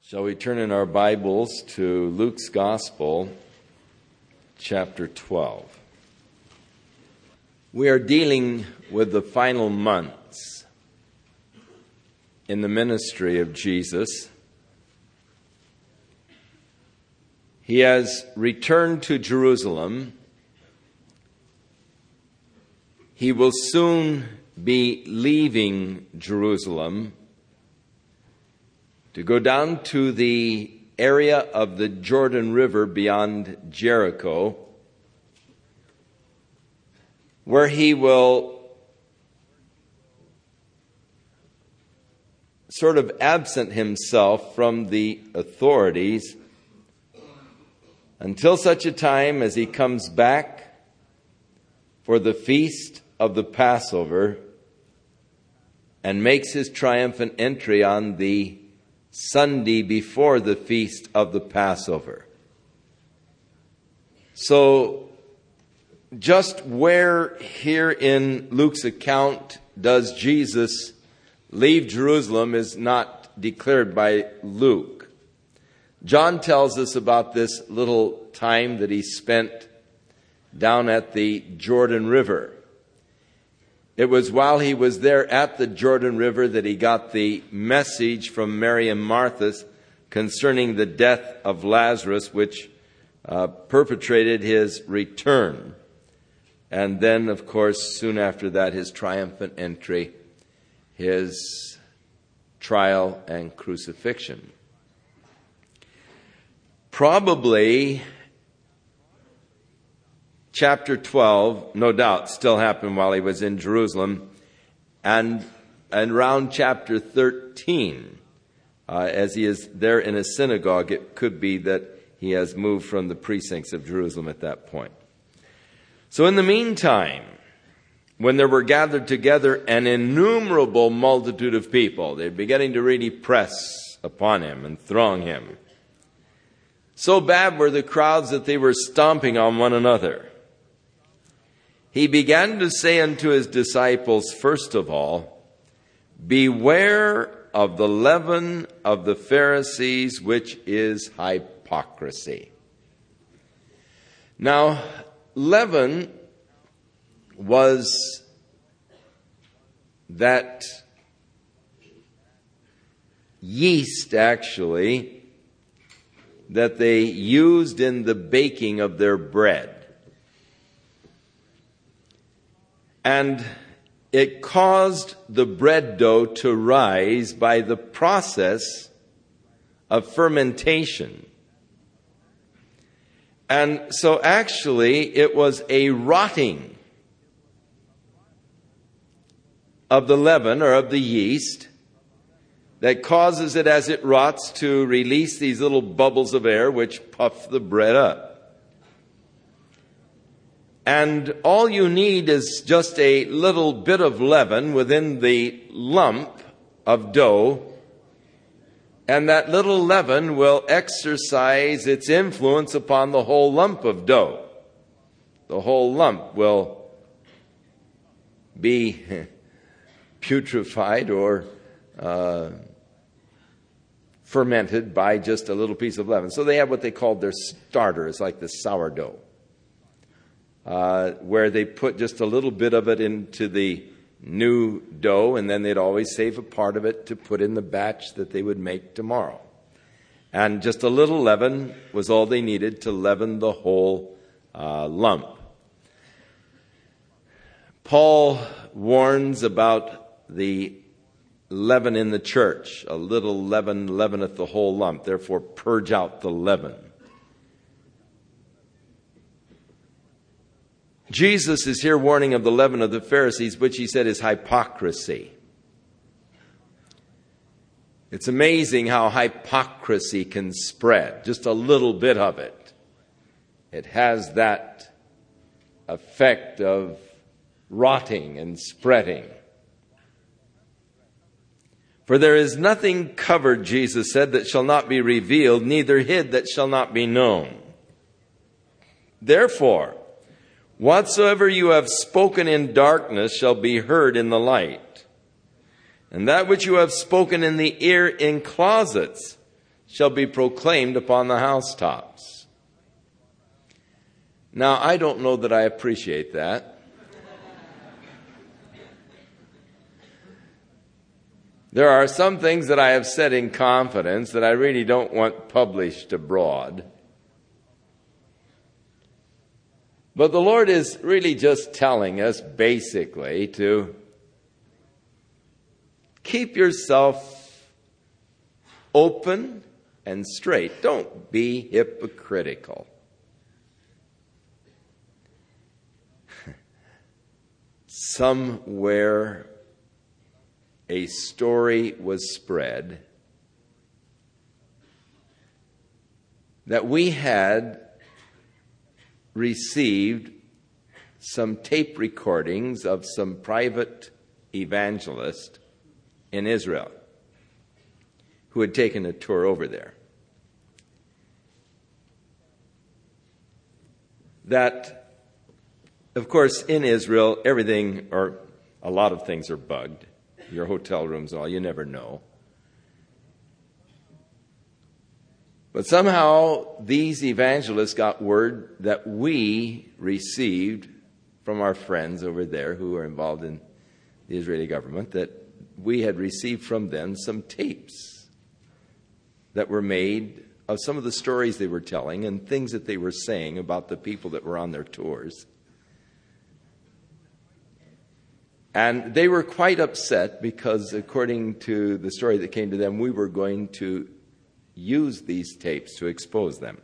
Shall we turn in our Bibles to Luke's Gospel, chapter 12. We are dealing with the final months in the ministry of Jesus. He has returned to Jerusalem. He will soon be leaving Jerusalem to go down to the area of the Jordan River beyond Jericho, where he will sort of absent himself from the authorities until such a time as he comes back for the feast of the Passover and makes his triumphant entry on the Sunday before the feast of the Passover. So, just where here in Luke's account does Jesus leave Jerusalem is not declared by Luke. John tells us about this little time that he spent down at the Jordan River. It was while he was there at the Jordan River that he got the message from Mary and Martha concerning the death of Lazarus, which perpetrated his return. And then, of course, soon after that, his triumphant entry, his trial and crucifixion. Probably Chapter 12, no doubt, still happened while he was in Jerusalem. And around chapter 13, as he is there in a synagogue, it could be that he has moved from the precincts of Jerusalem at that point. So in the meantime, when there were gathered together an innumerable multitude of people, they're beginning to really press upon him and throng him. So bad were the crowds that they were stomping on one another. He began to say unto his disciples, first of all, beware of the leaven of the Pharisees, which is hypocrisy. Now, leaven was that yeast, actually, that they used in the baking of their bread. And it caused the bread dough to rise by the process of fermentation. And so actually it was a rotting of the leaven or of the yeast that causes it as it rots to release these little bubbles of air which puff the bread up. And all you need is just a little bit of leaven within the lump of dough, and that little leaven will exercise its influence upon the whole lump of dough. The whole lump will be putrefied or fermented by just a little piece of leaven. So they have what they call their starter. It's like the sourdough. Where they put just a little bit of it into the new dough, and then they'd always save a part of it to put in the batch that they would make tomorrow. And just a little leaven was all they needed to leaven the whole lump. Paul warns about the leaven in the church. A little leaven leaveneth the whole lump. Therefore, purge out the leaven. Jesus is here warning of the leaven of the Pharisees, which he said is hypocrisy. It's amazing how hypocrisy can spread, just a little bit of it. It has that effect of rotting and spreading. For there is nothing covered, Jesus said, that shall not be revealed, neither hid that shall not be known. Therefore, whatsoever you have spoken in darkness shall be heard in the light. And that which you have spoken in the ear in closets shall be proclaimed upon the housetops. Now, I don't know that I appreciate that. There are some things that I have said in confidence that I really don't want published abroad. But the Lord is really just telling us basically to keep yourself open and straight. Don't be hypocritical. Somewhere a story was spread that we had received some tape recordings of some private evangelist in Israel who had taken a tour over there. That, of course, in Israel, everything, or a lot of things are bugged. Your hotel rooms and all, you never know. But somehow these evangelists got word that we received from our friends over there who are involved in the Israeli government, that we had received from them some tapes that were made of some of the stories they were telling and things that they were saying about the people that were on their tours. And they were quite upset because, according to the story that came to them, we were going to use these tapes to expose them.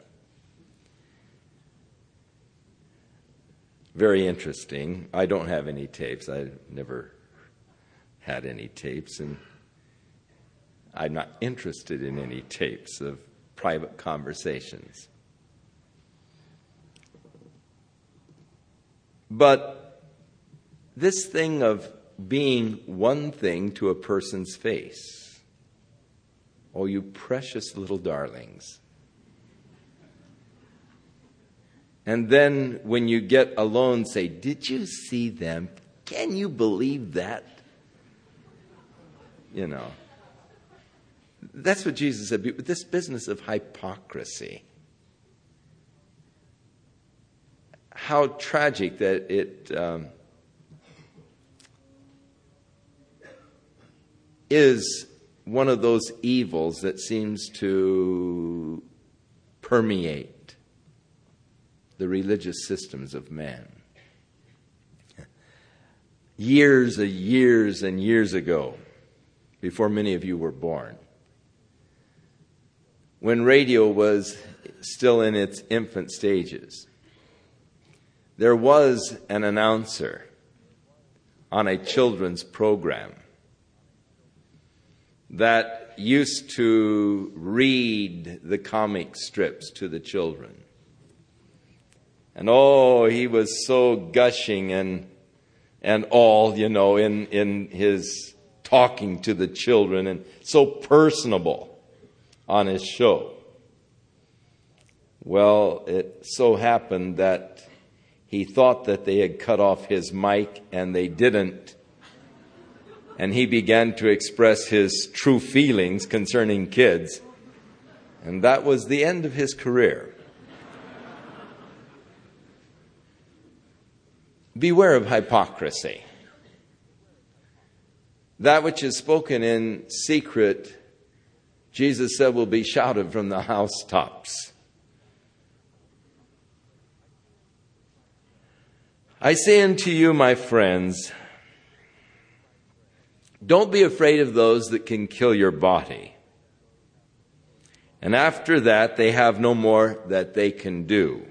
Very interesting. I don't have any tapes. I never had any tapes, and I'm not interested in any tapes of private conversations. But this thing of being one thing to a person's face, oh, you precious little darlings. And then when you get alone, say, did you see them? Can you believe that? You know. That's what Jesus said. This business of hypocrisy. How tragic that it is one of those evils that seems to permeate the religious systems of man. Years and years and years ago, before many of you were born, when radio was still in its infant stages, there was an announcer on a children's program that used to read the comic strips to the children. And oh, he was so gushing and all, you know, in his talking to the children, and so personable on his show. Well, it so happened that he thought that they had cut off his mic, and they didn't. And he began to express his true feelings concerning kids. And that was the end of his career. Beware of hypocrisy. That which is spoken in secret, Jesus said, will be shouted from the housetops. I say unto you, my friends, don't be afraid of those that can kill your body. And after that, they have no more that they can do.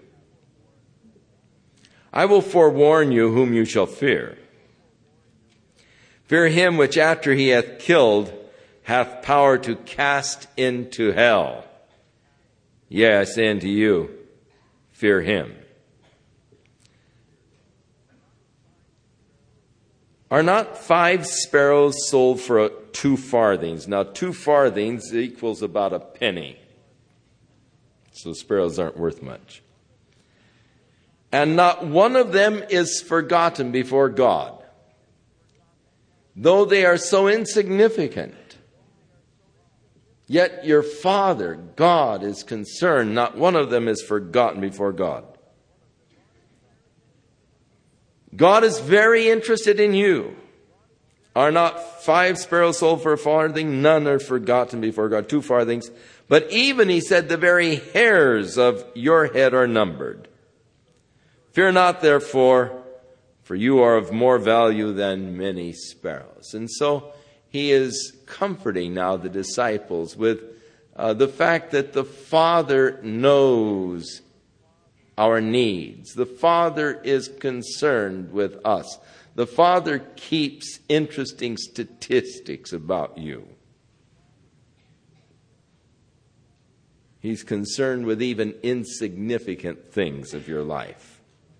I will forewarn you whom you shall fear. Fear him which after he hath killed hath power to cast into hell. Yea, I say unto you, fear him. Are not 5 sparrows sold for 2 farthings? Now, 2 farthings equals about a penny. So sparrows aren't worth much. And not one of them is forgotten before God. Though they are so insignificant, Yet your Father, God, is concerned. Not one of them is forgotten before God. God is very interested in you. Are not 5 sparrows sold for a farthing? None are forgotten before God. 2 farthings. But even, he said, the very hairs of your head are numbered. Fear not, therefore, for you are of more value than many sparrows. And so he is comforting now the disciples with the fact that the Father knows our needs. The Father is concerned with us. The Father keeps interesting statistics about you. He's concerned with even insignificant things of your life.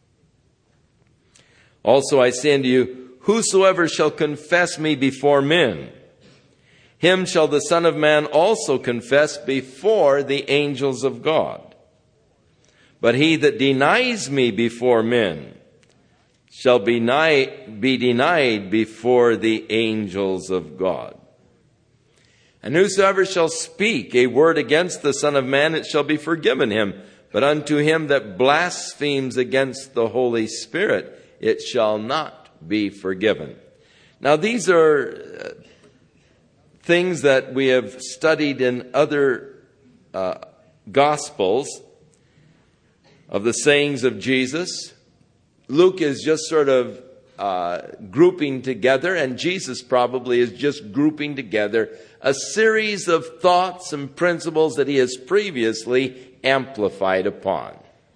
Also I say unto you, whosoever shall confess me before men, him shall the Son of Man also confess before the angels of God. But he that denies me before men shall be denied before the angels of God. And whosoever shall speak a word against the Son of Man, it shall be forgiven him. But unto him that blasphemes against the Holy Spirit, it shall not be forgiven. Now these are things that we have studied in other Gospels of the sayings of Jesus. Luke is just sort of grouping together, and Jesus probably is just grouping together a series of thoughts and principles that he has previously amplified upon.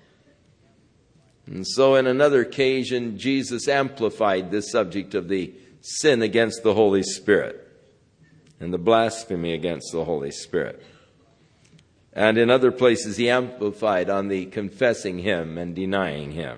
And so in another occasion, Jesus amplified this subject of the sin against the Holy Spirit and the blasphemy against the Holy Spirit. And in other places, he amplified on the confessing him and denying him.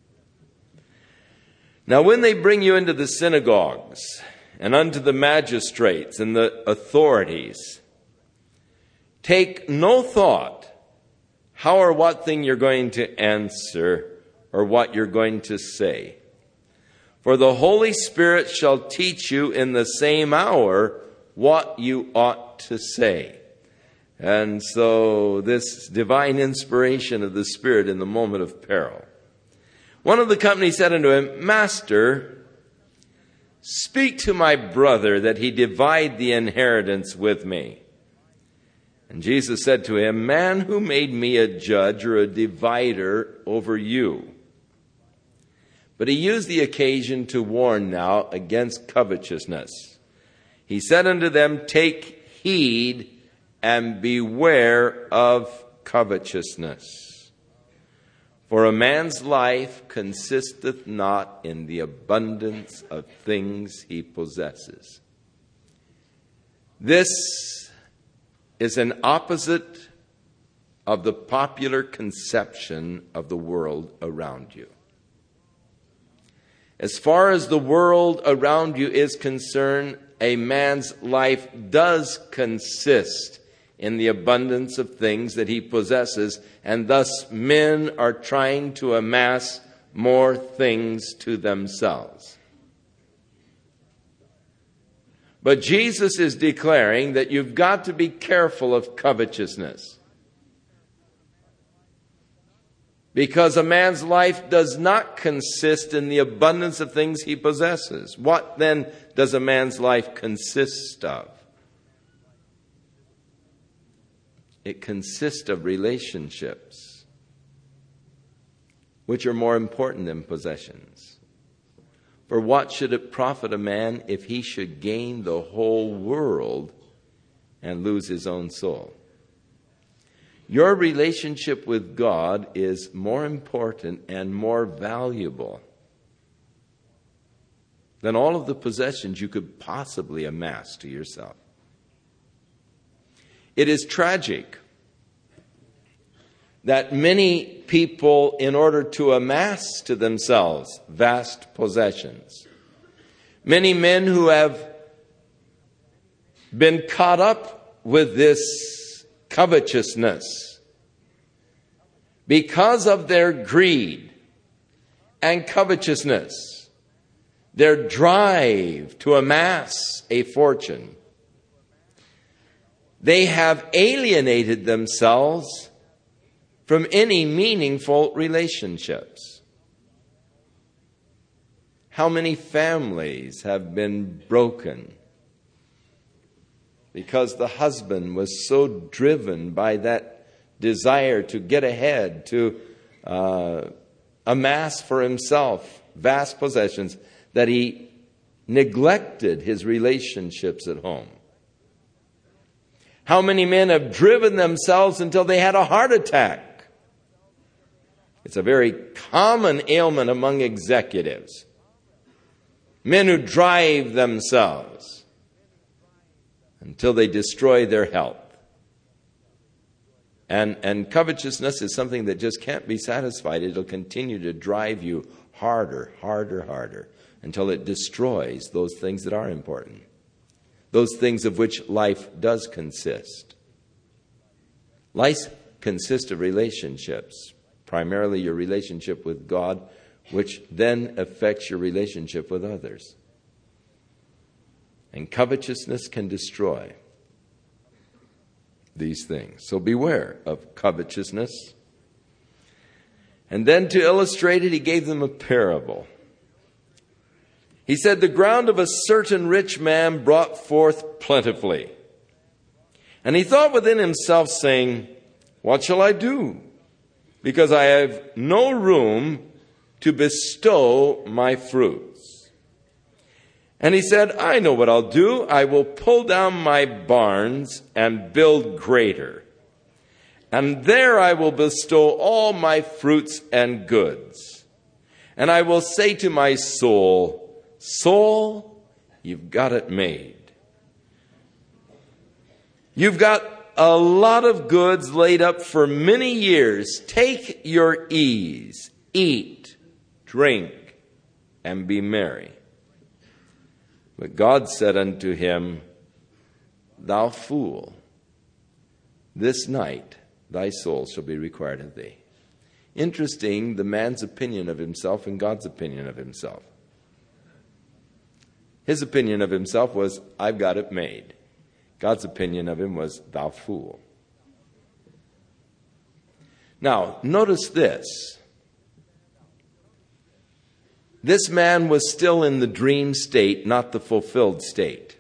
Now, when they bring you into the synagogues and unto the magistrates and the authorities, take no thought how or what thing you're going to answer or what you're going to say. For the Holy Spirit shall teach you in the same hour what you ought to say. And so this divine inspiration of the Spirit in the moment of peril. One of the company said unto him, Master, speak to my brother that he divide the inheritance with me. And Jesus said to him, Man, who made me a judge or a divider over you? But he used the occasion to warn now against covetousness. He said unto them, Take heed and beware of covetousness. For a man's life consisteth not in the abundance of things he possesses. This is an opposite of the popular conception of the world around you. As far as the world around you is concerned, a man's life does consist in the abundance of things that he possesses, and thus men are trying to amass more things to themselves. But Jesus is declaring that you've got to be careful of covetousness, because a man's life does not consist in the abundance of things he possesses. What then does a man's life consist of? It consists of relationships, which are more important than possessions. For what should it profit a man if he should gain the whole world and lose his own soul? Your relationship with God is more important and more valuable than all of the possessions you could possibly amass to yourself. It is tragic that many people, in order to amass to themselves vast possessions, many men who have been caught up with this covetousness because of their greed and covetousness, their drive to amass a fortune, They have alienated themselves from any meaningful relationships. How many families have been broken because the husband was so driven by that desire to get ahead, to amass for himself vast possessions, that he neglected his relationships at home? How many men have driven themselves until they had a heart attack? It's a very common ailment among executives. Men who drive themselves until they destroy their health. And covetousness is something that just can't be satisfied. It'll continue to drive you harder, until it destroys those things that are important. Those things of which life does consist. Life consists of relationships, primarily your relationship with God, which then affects your relationship with others. And covetousness can destroy these things. So beware of covetousness. And then to illustrate it, he gave them a parable. He said, the ground of a certain rich man brought forth plentifully. And he thought within himself, saying, what shall I do? Because I have no room to bestow my fruits. And he said, I know what I'll do. I will pull down my barns and build greater. And there I will bestow all my fruits and goods. And I will say to my soul, soul, you've got it made. You've got a lot of goods laid up for many years. Take your ease, eat, drink, and be merry. But God said unto him, thou fool, this night thy soul shall be required of thee. Interesting, the man's opinion of himself and God's opinion of himself. His opinion of himself was, I've got it made. God's opinion of him was, thou fool. Now, notice this. This man was still in the dream state, not the fulfilled state.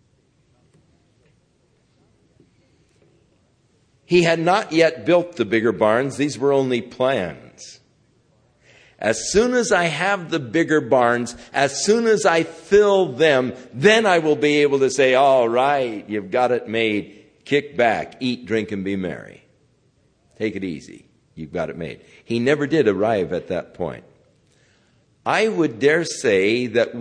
He had not yet built the bigger barns. These were only plans. As soon as I have the bigger barns, as soon as I fill them, then I will be able to say, all right, you've got it made. Kick back, eat, drink, and be merry. Take it easy. You've got it made. He never did arrive at that point. I would dare say that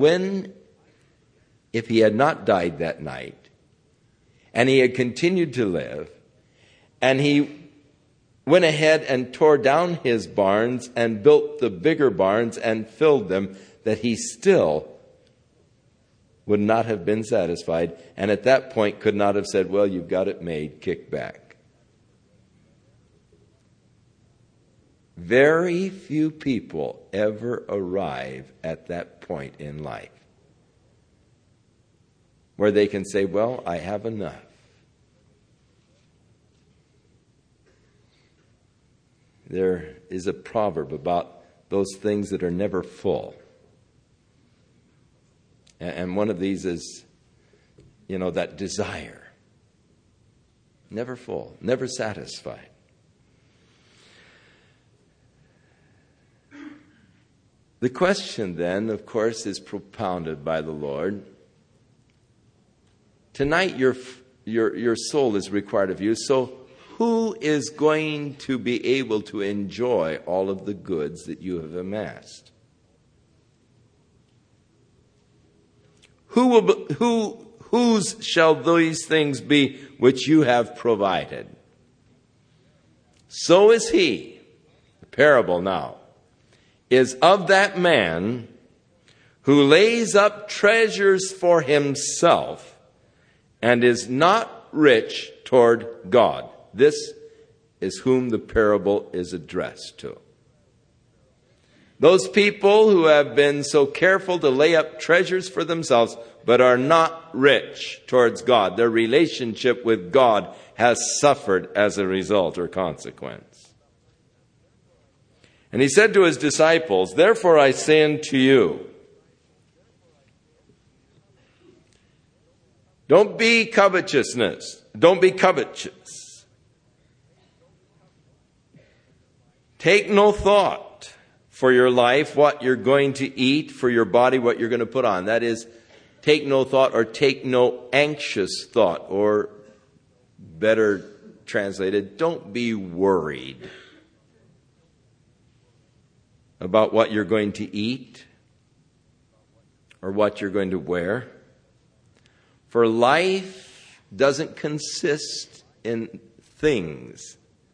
if he had not died that night, and he had continued to live, and he went ahead and tore down his barns and built the bigger barns and filled them, that he still would not have been satisfied, and at that point could not have said, well, you've got it made, kick back. Very few people ever arrive at that point in life where they can say, well, I have enough. There is a proverb about those things that are never full. And one of these is, that desire. Never full, never satisfied. The question then, of course, is propounded by the Lord. Tonight your soul is required of you, so who is going to be able to enjoy all of the goods that you have amassed? Whose shall these things be which you have provided? So is he. The parable now is of that man who lays up treasures for himself and is not rich toward God. This is whom the parable is addressed to. Those people who have been so careful to lay up treasures for themselves, but are not rich towards God. Their relationship with God has suffered as a result or consequence. And he said to his disciples, "Therefore I say unto you, don't be covetous. Take no thought for your life, what you're going to eat, for your body, what you're going to put on." That is, take no thought or take no anxious thought, or better translated, don't be worried about what you're going to eat or what you're going to wear. For life doesn't consist in things.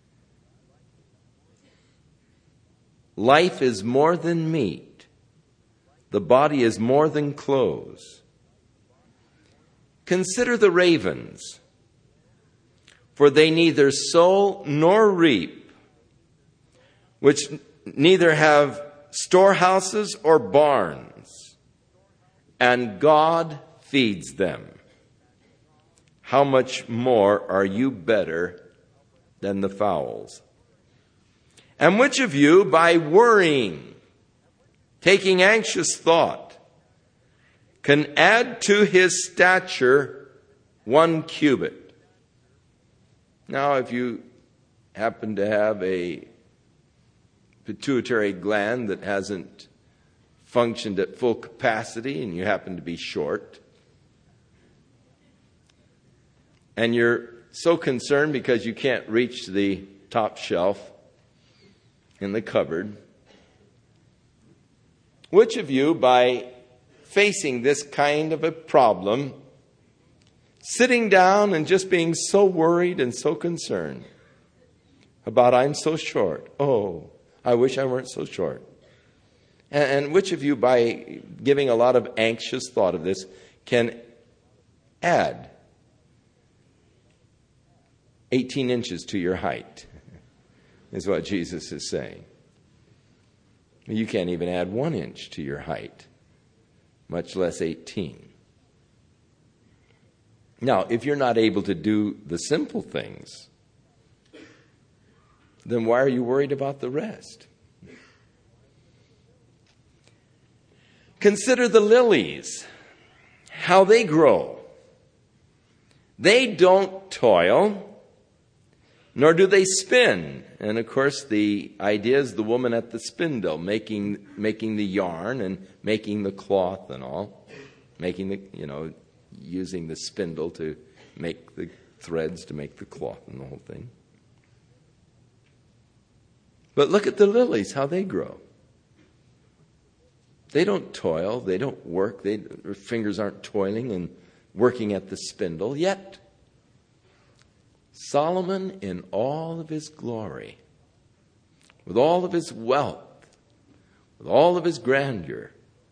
Life is more than meat. The body is more than clothes. Consider the ravens, for they neither sow nor reap, which neither have storehouses or barns, and God feeds them. How much more are you better than the fowls? And which of you, by worrying, taking anxious thought, can add to his stature 1 cubit? Now, if you happen to have a pituitary gland that hasn't functioned at full capacity, and you happen to be short, and you're so concerned because you can't reach the top shelf in the cupboard, which of you, by facing this kind of a problem, sitting down and just being so worried and so concerned about, I'm so short, oh, I wish I weren't so short. And which of you, by giving a lot of anxious thought of this, can add 18 inches to your height, is what Jesus is saying. You can't even add 1 inch to your height, much less 18. Now, if you're not able to do the simple things, then why are you worried about the rest? Consider the lilies, how they grow. They don't toil, nor do they spin. And of course, the idea is the woman at the spindle, making the yarn and making the cloth and all, using the spindle to make the threads to make the cloth and the whole thing. But look at the lilies, how they grow. They don't toil, they don't work, their fingers aren't toiling and working at the spindle. Yet, Solomon, in all of his glory, with all of his wealth, with all of his grandeur,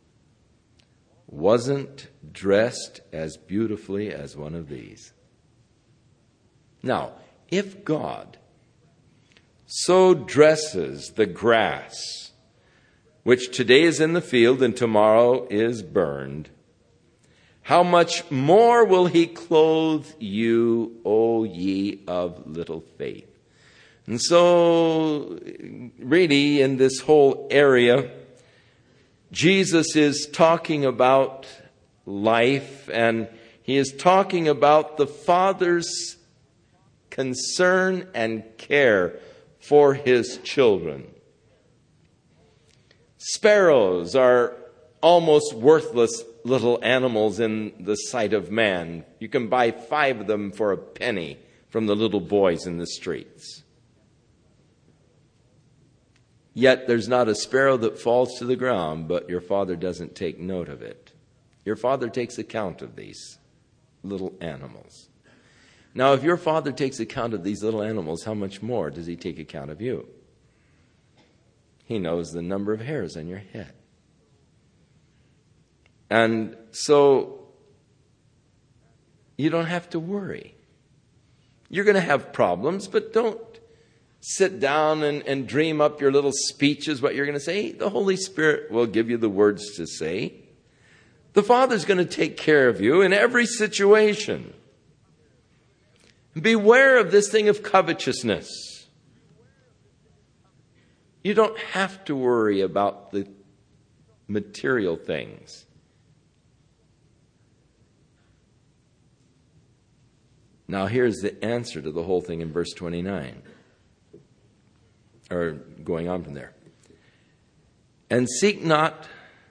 wasn't dressed as beautifully as one of these. Now, if God so dresses the grass, which today is in the field and tomorrow is burned, how much more will he clothe you, O ye of little faith? And so, really, in this whole area, Jesus is talking about life, and he is talking about the Father's concern and care for his children. Sparrows are almost worthless little animals in the sight of man. You can buy 5 of them for a penny from the little boys in the streets. Yet there's not a sparrow that falls to the ground, but your Father doesn't take note of it. Your Father takes account of these little animals. Now, if your Father takes account of these little animals, how much more does he take account of you? He knows the number of hairs on your head. And so you don't have to worry. You're going to have problems, but don't sit down and dream up your little speeches, what you're going to say. The Holy Spirit will give you the words to say. The Father's going to take care of you in every situation. Beware of this thing of covetousness. You don't have to worry about the material things. Now here's the answer to the whole thing in verse 29. Or going on from there. And seek not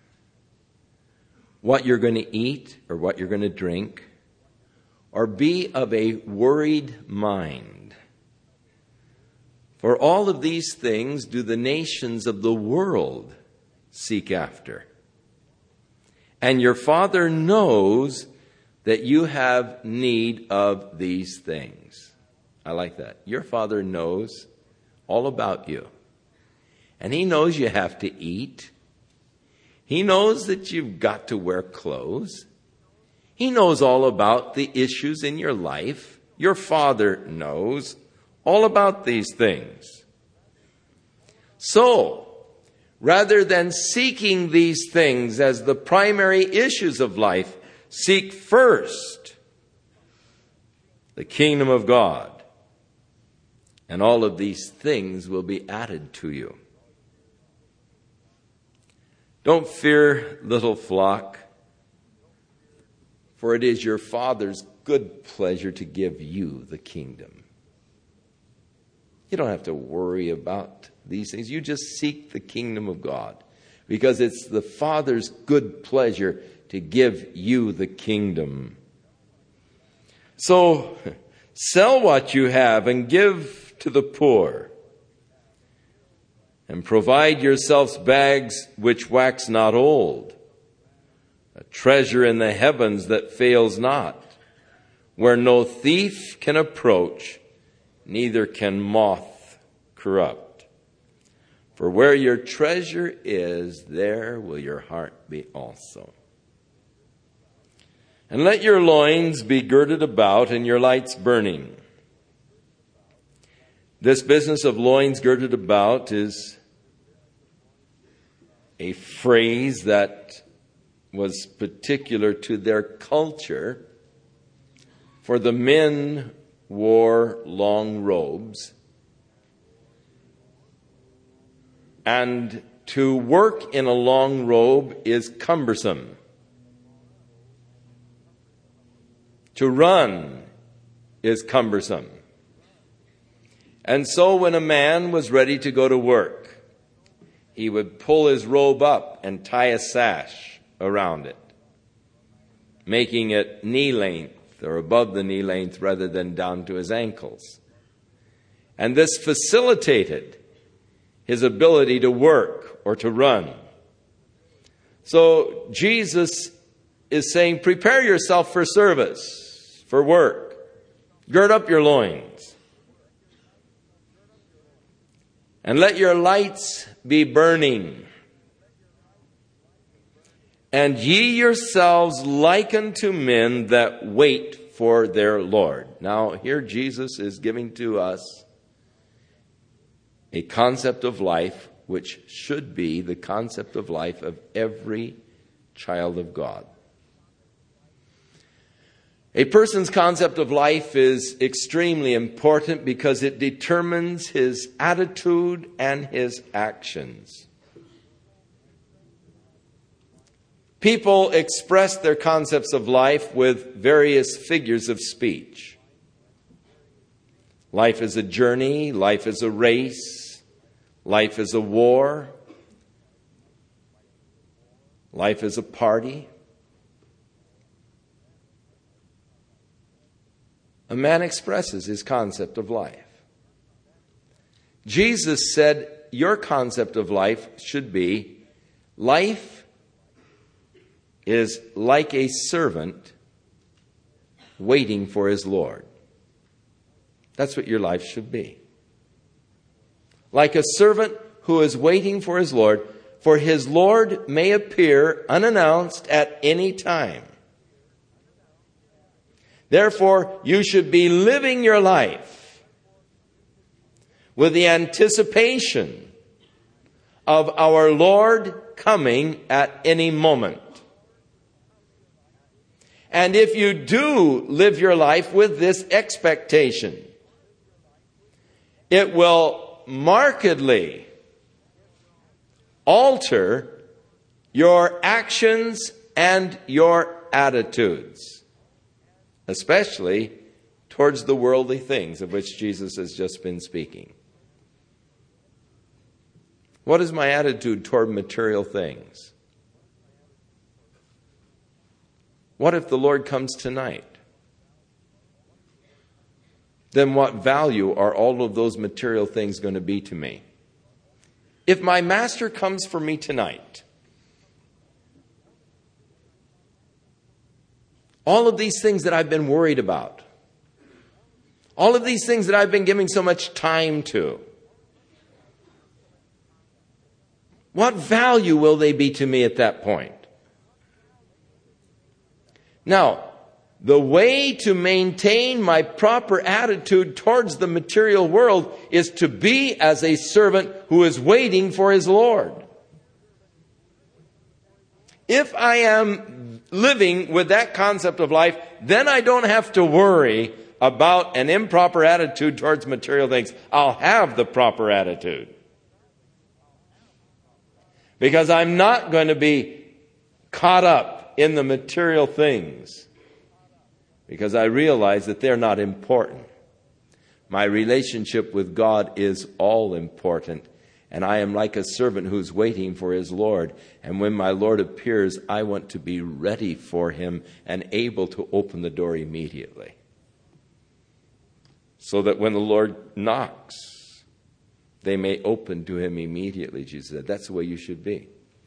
what you're going to eat or what you're going to drink, or be of a worried mind. For all of these things do the nations of the world seek after. And your Father knows that you have need of these things. I like that. Your Father knows all about you. And He knows you have to eat. He knows that you've got to wear clothes. He knows all about the issues in your life. Your Father knows all about these things. So, rather than seeking these things as the primary issues of life, seek first the kingdom of God. And all of these things will be added to you. Don't fear, little flock, for it is your Father's good pleasure to give you the kingdom. You don't have to worry about these things. You just seek the kingdom of God, because it's the Father's good pleasure to give you the kingdom. So, sell what you have and give to the poor, and provide yourselves bags which wax not old, a treasure in the heavens that fails not, where no thief can approach, neither can moth corrupt. For where your treasure is, there will your heart be also. And let your loins be girded about and your lights burning. This business of loins girded about is a phrase that was particular to their culture. For the men wore long robes. And to work in a long robe is cumbersome. To run is cumbersome. And so when a man was ready to go to work, he would pull his robe up and tie a sash around it, making it knee length or above the knee length rather than down to his ankles. And this facilitated his ability to work or to run. So Jesus is saying, prepare yourself for service, for work. Gird up your loins. And let your lights be burning. And ye yourselves like unto men that wait for their Lord. Now, here Jesus is giving to us a concept of life which should be the concept of life of every child of God. A person's concept of life is extremely important because it determines his attitude and his actions. People express their concepts of life with various figures of speech. Life is a journey, life is a race, life is a war, life is a party. A man expresses his concept of life. Jesus said, your concept of life should be, life is like a servant waiting for his Lord. That's what your life should be. Like a servant who is waiting for his Lord may appear unannounced at any time. Therefore, you should be living your life with the anticipation of our Lord coming at any moment. And if you do live your life with this expectation, it will markedly alter your actions and your attitudes, especially towards the worldly things of which Jesus has just been speaking. What is my attitude toward material things? What if the Lord comes tonight? Then what value are all of those material things going to be to me? If my master comes for me tonight, all of these things that I've been worried about, all of these things that I've been giving so much time to, what value will they be to me at that point? Now, the way to maintain my proper attitude towards the material world is to be as a servant who is waiting for his Lord. If I am living with that concept of life, then I don't have to worry about an improper attitude towards material things. I'll have the proper attitude. Because I'm not going to be caught up in the material things. Because I realize that they're not important. My relationship with God is all important. And I am like a servant who's waiting for his Lord. And when my Lord appears, I want to be ready for him and able to open the door immediately. So that when the Lord knocks, they may open to him immediately, Jesus said. That's the way you should be.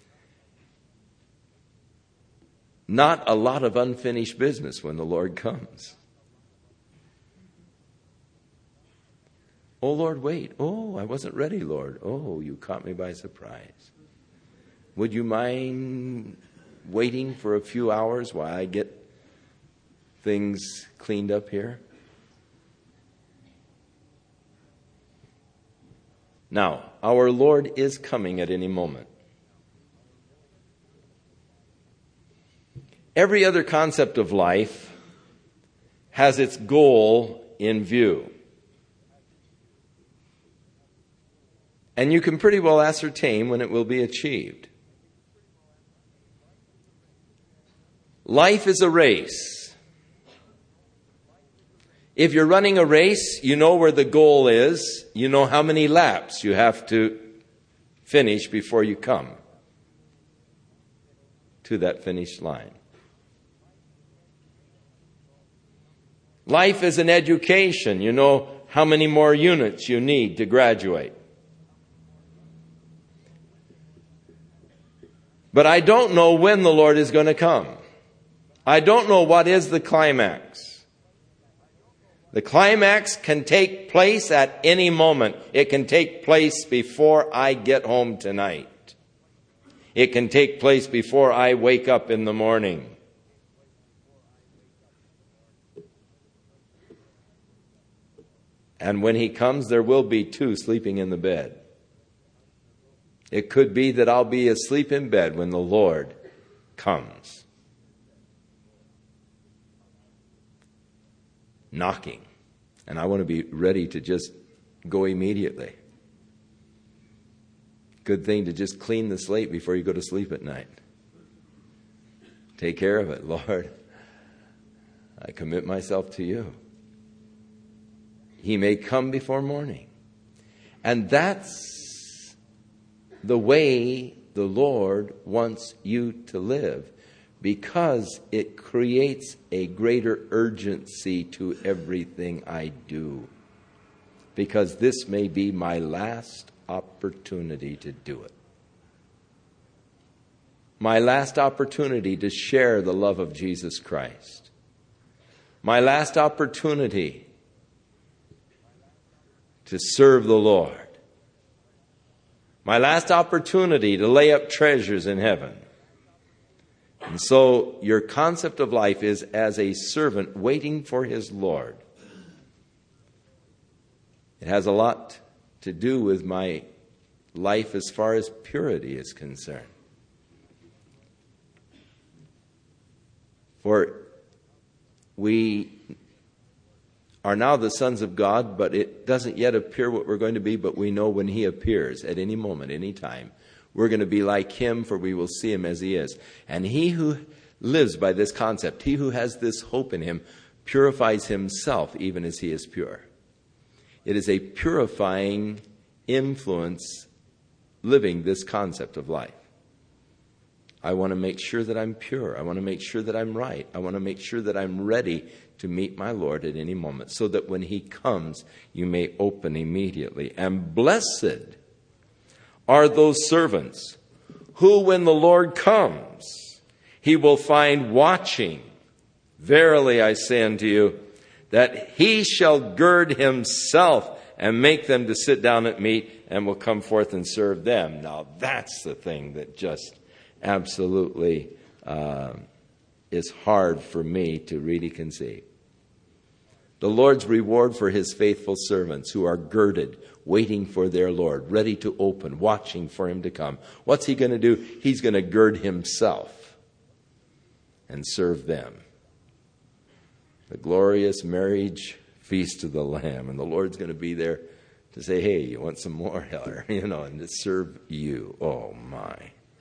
Not a lot of unfinished business when the Lord comes. Oh, Lord, wait. Oh, I wasn't ready, Lord. Oh, you caught me by surprise. Would you mind waiting for a few hours while I get things cleaned up here? Now, our Lord is coming at any moment. Every other concept of life has its goal in view. And you can pretty well ascertain when it will be achieved. Life is a race. If you're running a race, you know where the goal is. You know how many laps you have to finish before you come to that finish line. Life is an education. You know how many more units you need to graduate. But I don't know when the Lord is going to come. I don't know what is the climax. The climax can take place at any moment. It can take place before I get home tonight. It can take place before I wake up in the morning. And when he comes, there will be two sleeping in the bed. It could be that I'll be asleep in bed when the Lord comes. Knocking. And I want to be ready to just go immediately. Good thing to just clean the slate before you go to sleep at night. Take care of it, Lord. I commit myself to you. He may come before morning. And that's the way the Lord wants you to live, because it creates a greater urgency to everything I do. Because this may be my last opportunity to do it. My last opportunity to share the love of Jesus Christ. My last opportunity to serve the Lord. My last opportunity to lay up treasures in heaven. And so your concept of life is as a servant waiting for his Lord. It has a lot to do with my life as far as purity is concerned. For we are now the sons of God, but it doesn't yet appear what we're going to be, but we know when he appears at any moment, any time, we're going to be like him, for we will see him as he is. And he who lives by this concept, he who has this hope in him, purifies himself even as he is pure. It is a purifying influence living this concept of life. I want to make sure that I'm pure. I want to make sure that I'm right. I want to make sure that I'm ready to meet my Lord at any moment, so that when he comes, you may open immediately. And blessed are those servants who, when the Lord comes, he will find watching. Verily I say unto you, that he shall gird himself and make them to sit down at meat, and will come forth and serve them. Now that's the thing that just absolutely is hard for me to really conceive. The Lord's reward for his faithful servants who are girded, waiting for their Lord, ready to open, watching for him to come. What's he going to do? He's going to gird himself and serve them. The glorious marriage feast of the Lamb. And the Lord's going to be there to say, hey, you want some more, Heller? And to serve you. Oh, my.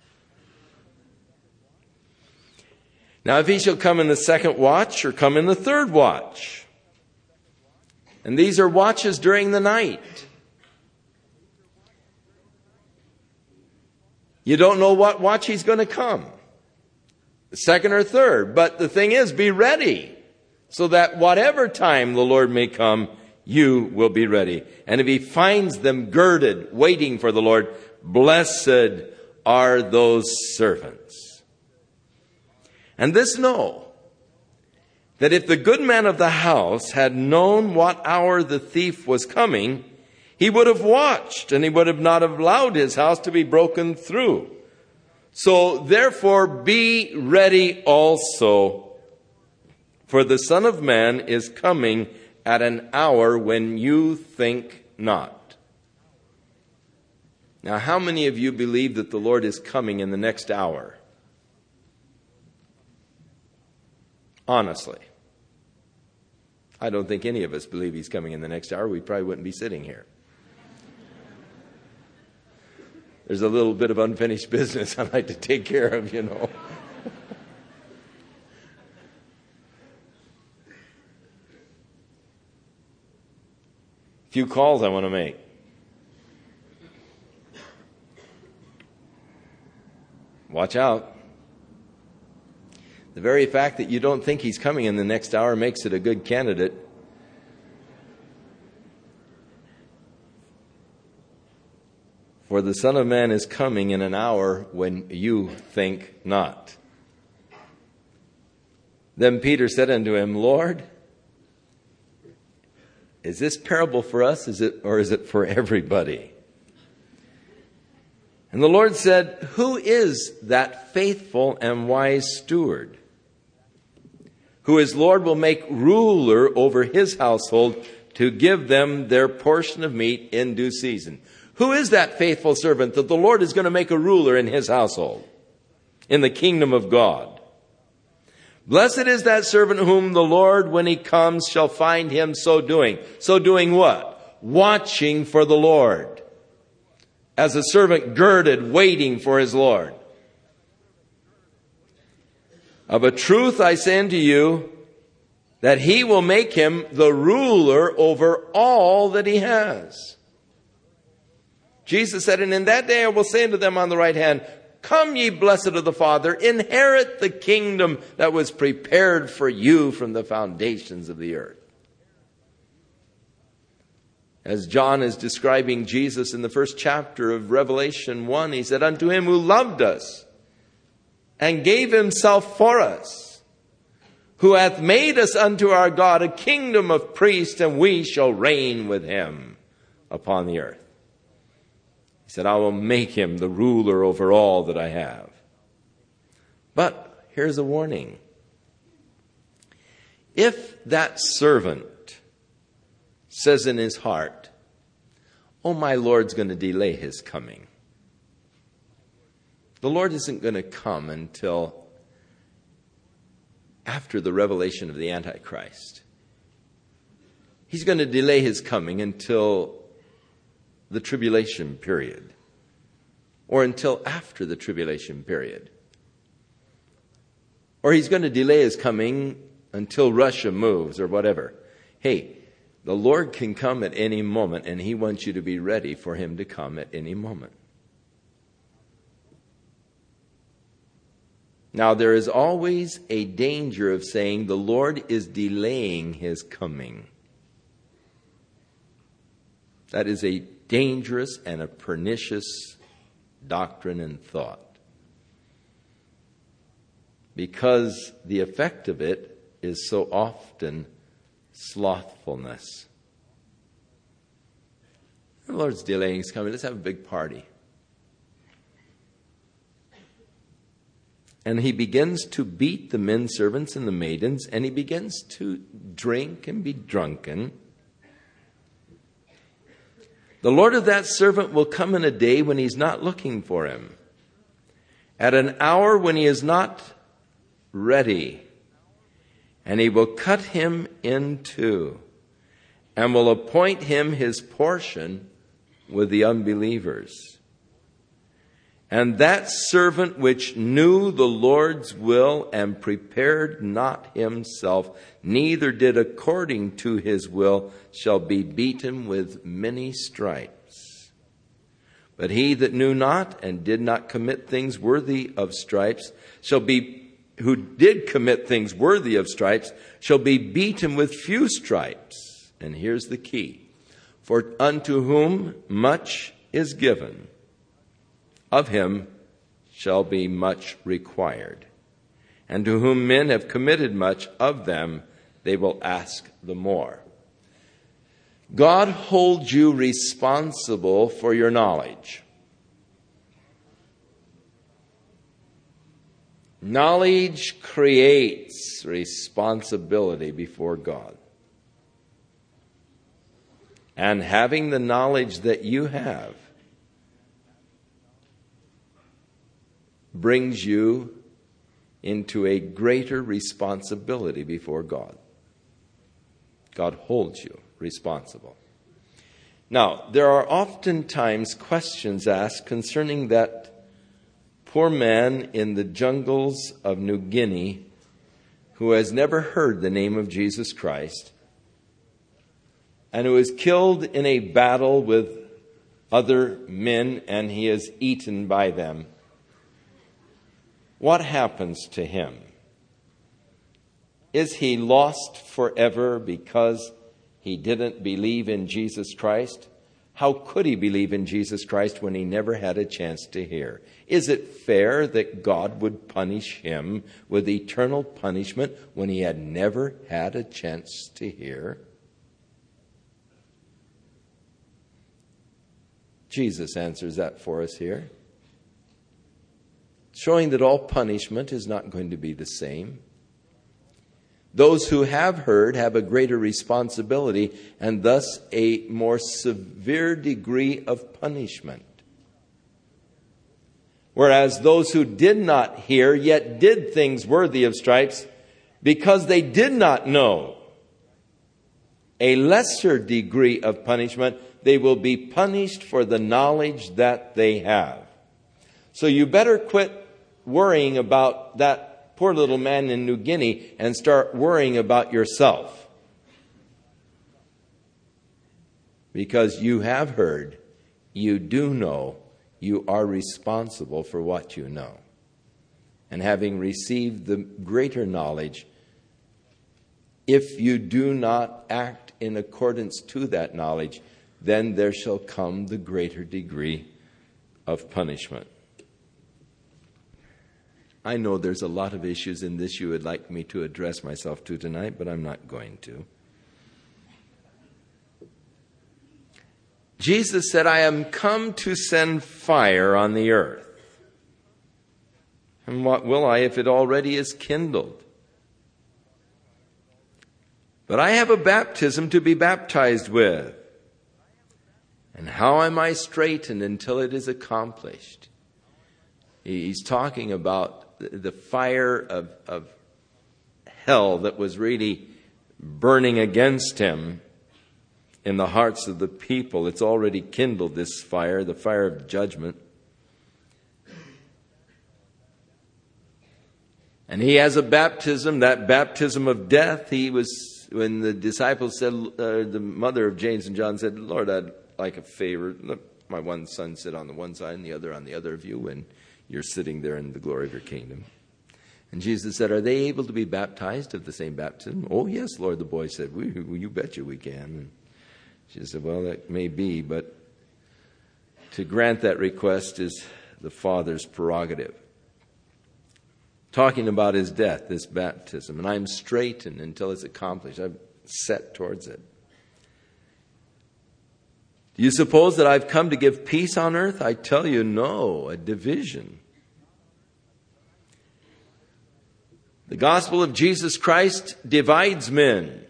Now, if he shall come in the second watch or come in the third watch, and these are watches during the night. You don't know what watch he's going to come. The second or third. But the thing is, be ready, so that whatever time the Lord may come, you will be ready. And if he finds them girded, waiting for the Lord, blessed are those servants. And this know, that if the good man of the house had known what hour the thief was coming, he would have watched, and he would have not allowed his house to be broken through. So therefore be ready also, for the Son of Man is coming at an hour when you think not. Now, how many of you believe that the Lord is coming in the next hour? Honestly. I don't think any of us believe he's coming in the next hour. We probably wouldn't be sitting here. There's a little bit of unfinished business I'd like to take care of, Few calls I want to make. Watch out. The very fact that you don't think he's coming in the next hour makes it a good candidate. For the Son of Man is coming in an hour when you think not. Then Peter said unto him, Lord, is this parable for us, or is it for everybody? And the Lord said, who is that faithful and wise steward, who his Lord will make ruler over his household to give them their portion of meat in due season? Who is that faithful servant that the Lord is going to make a ruler in his household, in the kingdom of God? Blessed is that servant whom the Lord, when he comes, shall find him so doing. So doing what? Watching for the Lord. As a servant girded, waiting for his Lord. Of a truth I say unto you, that he will make him the ruler over all that he has. Jesus said, and in that day I will say unto them on the right hand, come ye blessed of the Father, inherit the kingdom that was prepared for you from the foundations of the earth. As John is describing Jesus in the first chapter of Revelation 1, he said, unto him who loved us and gave himself for us, who hath made us unto our God a kingdom of priests, and we shall reign with him upon the earth. He said, I will make him the ruler over all that I have. But here's a warning. If that servant says in his heart, oh, my Lord's going to delay his coming. The Lord isn't going to come until after the revelation of the Antichrist. He's going to delay his coming until the tribulation period, or until after the tribulation period. Or he's going to delay his coming until Russia moves or whatever. Hey, the Lord can come at any moment, and he wants you to be ready for him to come at any moment. Now, there is always a danger of saying the Lord is delaying his coming. That is a dangerous and a pernicious doctrine and thought, because the effect of it is so often slothfulness. The Lord's delaying his coming. Let's have a big party. And he begins to beat the men servants and the maidens, and he begins to drink and be drunken. The Lord of that servant will come in a day when he's not looking for him, at an hour when he is not ready, and he will cut him in two, and will appoint him his portion with the unbelievers. And that servant which knew the Lord's will and prepared not himself, neither did according to his will, shall be beaten with many stripes. But he that knew not and did not commit things worthy of stripes who did commit things worthy of stripes shall be beaten with few stripes. And here's the key. For unto whom much is given, of him shall be much required. And to whom men have committed much, of them they will ask the more. God holds you responsible for your knowledge. Knowledge creates responsibility before God. And having the knowledge that you have brings you into a greater responsibility before God. God holds you responsible. Now, there are oftentimes questions asked concerning that poor man in the jungles of New Guinea who has never heard the name of Jesus Christ and who is killed in a battle with other men, and he is eaten by them. What happens to him? Is he lost forever because he didn't believe in Jesus Christ? How could he believe in Jesus Christ when he never had a chance to hear? Is it fair that God would punish him with eternal punishment when he had never had a chance to hear? Jesus answers that for us here, showing that all punishment is not going to be the same. Those who have heard have a greater responsibility and thus a more severe degree of punishment. Whereas those who did not hear yet did things worthy of stripes because they did not know, a lesser degree of punishment, they will be punished for the knowledge that they have. So you better quit worrying about that poor little man in New Guinea and start worrying about yourself. Because you have heard, you do know, you are responsible for what you know. And having received the greater knowledge, if you do not act in accordance to that knowledge, then there shall come the greater degree of punishment. I know there's a lot of issues in this you would like me to address myself to tonight, but I'm not going to. Jesus said, I am come to send fire on the earth. And what will I if it already is kindled? But I have a baptism to be baptized with. And how am I straitened until it is accomplished? He's talking about the fire of hell that was really burning against him in the hearts of the people. It's already kindled, this fire, the fire of judgment. And he has a baptism, that baptism of death. When the disciples said, the mother of James and John said, Lord, I'd like a favor. Let my one son sit on the one side and the other on the other of you when you're sitting there in the glory of your kingdom. And Jesus said, are they able to be baptized of the same baptism? Oh, yes, Lord, the boy said, you betcha we can. And she said, well, that may be, but to grant that request is the Father's prerogative. Talking about his death, this baptism, and I'm straitened until it's accomplished. I'm set towards it. Do you suppose that I've come to give peace on earth? I tell you, no, a division. The gospel of Jesus Christ divides men.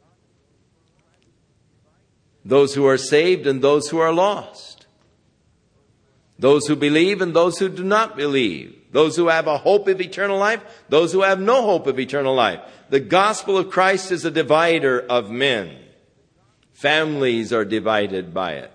Those who are saved and those who are lost. Those who believe and those who do not believe. Those who have a hope of eternal life, those who have no hope of eternal life. The gospel of Christ is a divider of men. Families are divided by it.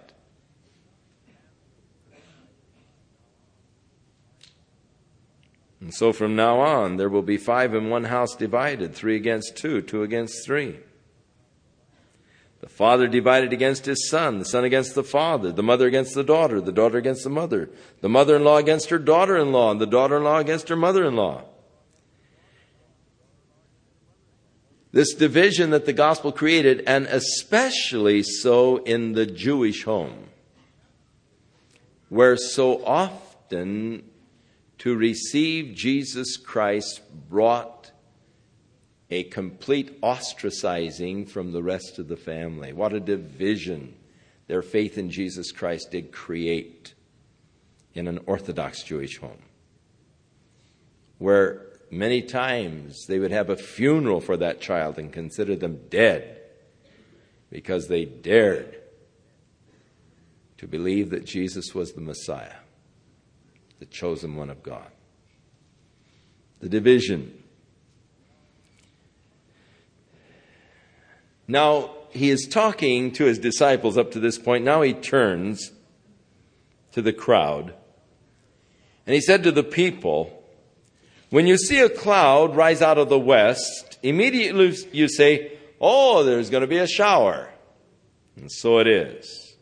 And so from now on, there will be 5 in one house divided, 3 against 2, 2 against 3. The father divided against his son, the son against the father, the mother against the daughter against the mother-in-law against her daughter-in-law, and the daughter-in-law against her mother-in-law. This division that the gospel created, and especially so in the Jewish home, where so often to receive Jesus Christ brought a complete ostracizing from the rest of the family. What a division their faith in Jesus Christ did create in an Orthodox Jewish home, where many times they would have a funeral for that child and consider them dead because they dared to believe that Jesus was the Messiah, the chosen one of God. The division. Now, he is talking to his disciples up to this point. Now he turns to the crowd. And he said to the people, when you see a cloud rise out of the west, immediately you say, oh, there's going to be a shower. And so it is.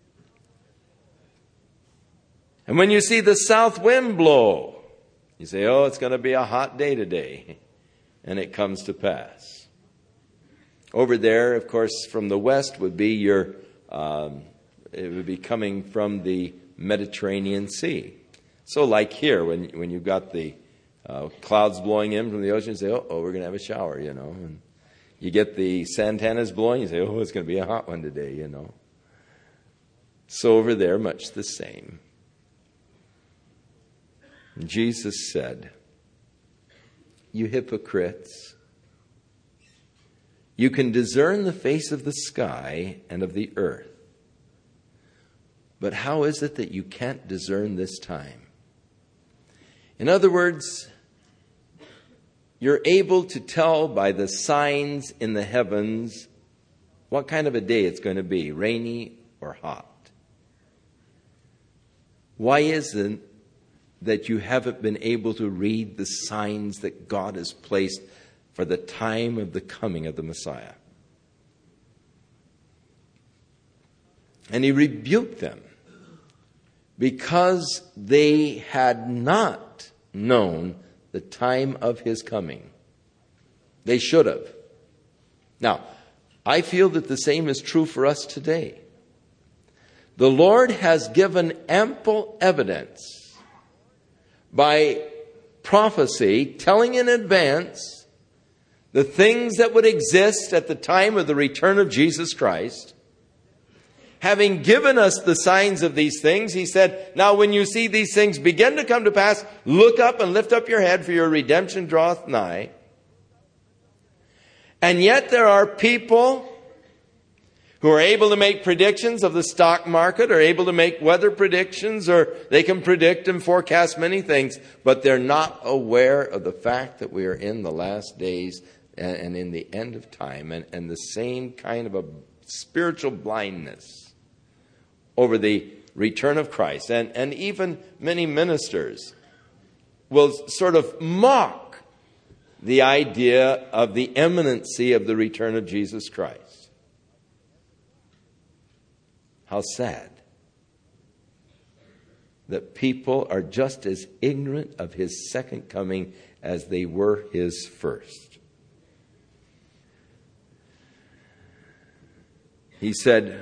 And when you see the south wind blow, you say, oh, it's going to be a hot day today. And it comes to pass. Over there, of course, from the west would be it would be coming from the Mediterranean Sea. So like here, when you've got the clouds blowing in from the ocean, you say, oh, we're going to have a shower, you know. And you get the Santanas blowing, you say, oh, it's going to be a hot one today, you know. So over there, much the same. And Jesus said, you hypocrites, you can discern the face of the sky and of the earth. But how is it that you can't discern this time? In other words, you're able to tell by the signs in the heavens what kind of a day it's going to be, rainy or hot. Why isn't that you haven't been able to read the signs that God has placed for the time of the coming of the Messiah? And he rebuked them because they had not known the time of his coming. They should have. Now, I feel that the same is true for us today. The Lord has given ample evidence by prophecy, telling in advance the things that would exist at the time of the return of Jesus Christ. Having given us the signs of these things, he said, now when you see these things begin to come to pass, look up and lift up your head, for your redemption draweth nigh. And yet there are people who are able to make predictions of the stock market, are able to make weather predictions, or they can predict and forecast many things, but they're not aware of the fact that we are in the last days and in the end of time, and the same kind of a spiritual blindness over the return of Christ. And even many ministers will sort of mock the idea of the imminency of the return of Jesus Christ. How sad that people are just as ignorant of his second coming as they were his first. He said,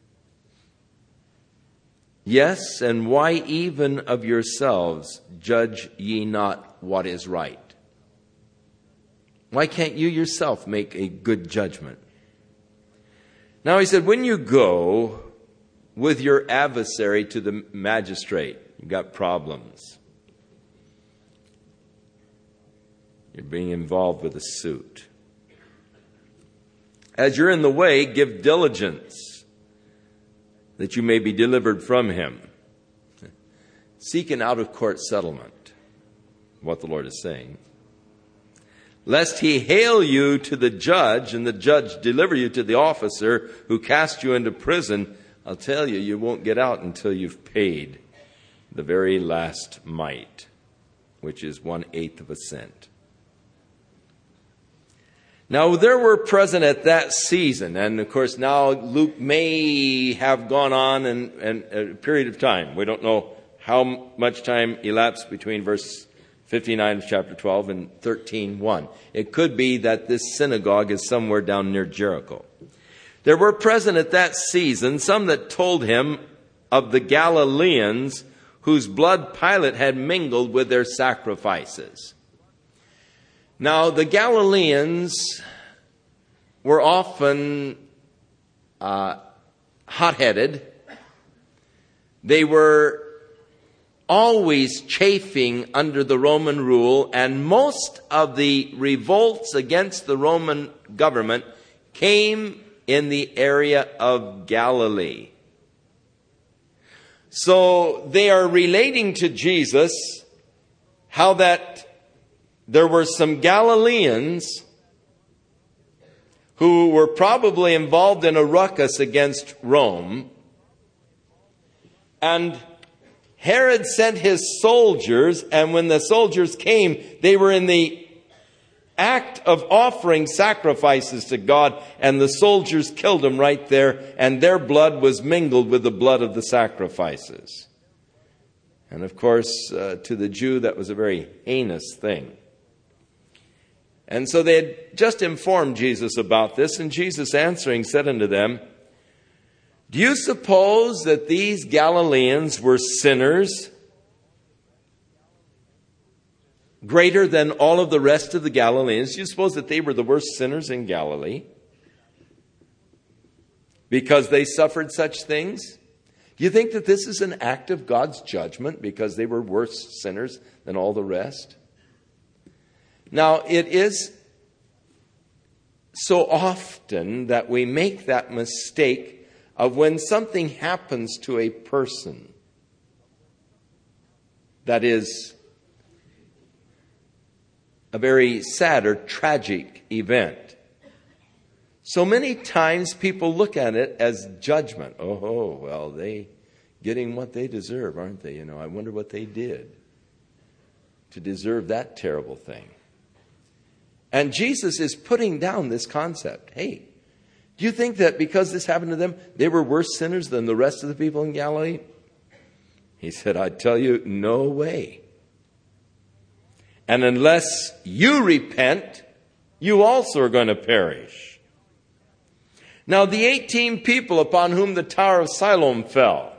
"Yes, and why even of yourselves judge ye not what is right?" Why can't you yourself make a good judgment? Now he said, when you go with your adversary to the magistrate, you've got problems. You're being involved with a suit. As you're in the way, give diligence that you may be delivered from him. Seek an out-of-court settlement, what the Lord is saying. Lest he hail you to the judge, and the judge deliver you to the officer who cast you into prison. I'll tell you, you won't get out until you've paid the very last mite, which is 1/8 of a cent. Now, there were present at that season, and of course now Luke may have gone on in a period of time. We don't know how much time elapsed between verse 59 of chapter 12 and 13:1. It could be that this synagogue is somewhere down near Jericho. There were present at that season some that told him of the Galileans whose blood Pilate had mingled with their sacrifices. Now, the Galileans were often hot-headed. They were always chafing under the Roman rule, and most of the revolts against the Roman government came in the area of Galilee. So they are relating to Jesus how that there were some Galileans who were probably involved in a ruckus against Rome, and Herod sent his soldiers, and when the soldiers came, they were in the act of offering sacrifices to God, and the soldiers killed them right there, and their blood was mingled with the blood of the sacrifices. And of course, to the Jew, that was a very heinous thing. And so they had just informed Jesus about this, and Jesus answering said unto them, "Do you suppose that these Galileans were sinners greater than all of the rest of the Galileans? Do you suppose that they were the worst sinners in Galilee because they suffered such things? Do you think that this is an act of God's judgment because they were worse sinners than all the rest?" Now, it is so often that we make that mistake of when something happens to a person that is a very sad or tragic event. So many times people look at it as judgment. Oh, well, they getting what they deserve, aren't they? I wonder what they did to deserve that terrible thing. And Jesus is putting down this concept. Hey, do you think that because this happened to them, they were worse sinners than the rest of the people in Galilee? He said, I tell you, no way. And unless you repent, you also are going to perish. Now, the 18 people upon whom the Tower of Siloam fell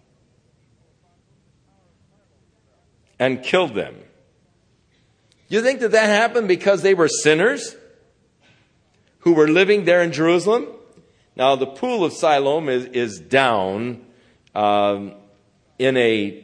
and killed them, you think that happened because they were sinners who were living there in Jerusalem? Now, the Pool of Siloam is down in a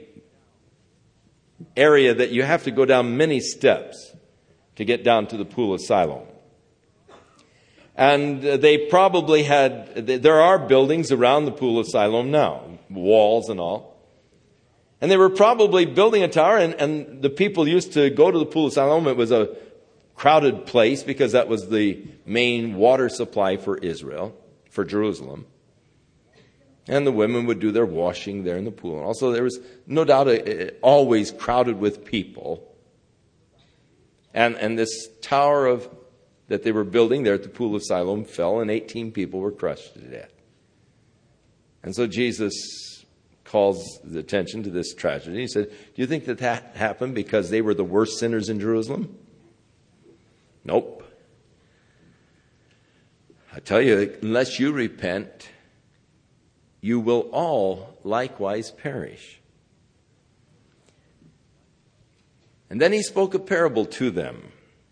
area that you have to go down many steps to get down to the Pool of Siloam. And they probably there are buildings around the Pool of Siloam now, walls and all. And they were probably building a tower, and the people used to go to the Pool of Siloam. It was a crowded place because that was the main water supply for Israel, for Jerusalem. And the women would do their washing there in the pool. And also there was no doubt always crowded with people. And this tower that they were building there at the Pool of Siloam fell, and 18 people were crushed to death. And so Jesus calls the attention to this tragedy. He said, do you think that happened because they were the worst sinners in Jerusalem? Nope. I tell you, unless you repent, you will all likewise perish. And then he spoke a parable to them.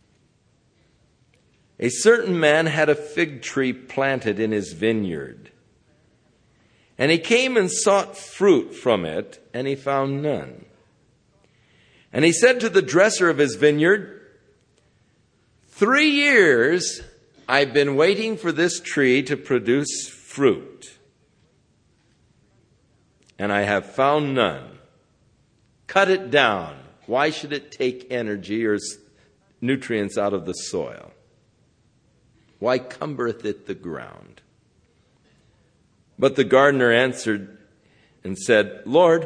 A certain man had a fig tree planted in his vineyard. And he came and sought fruit from it, and he found none. And he said to the dresser of his vineyard, 3 years I've been waiting for this tree to produce fruit, and I have found none. Cut it down. Why should it take energy or nutrients out of the soil? Why cumbereth it the ground? But the gardener answered and said, Lord,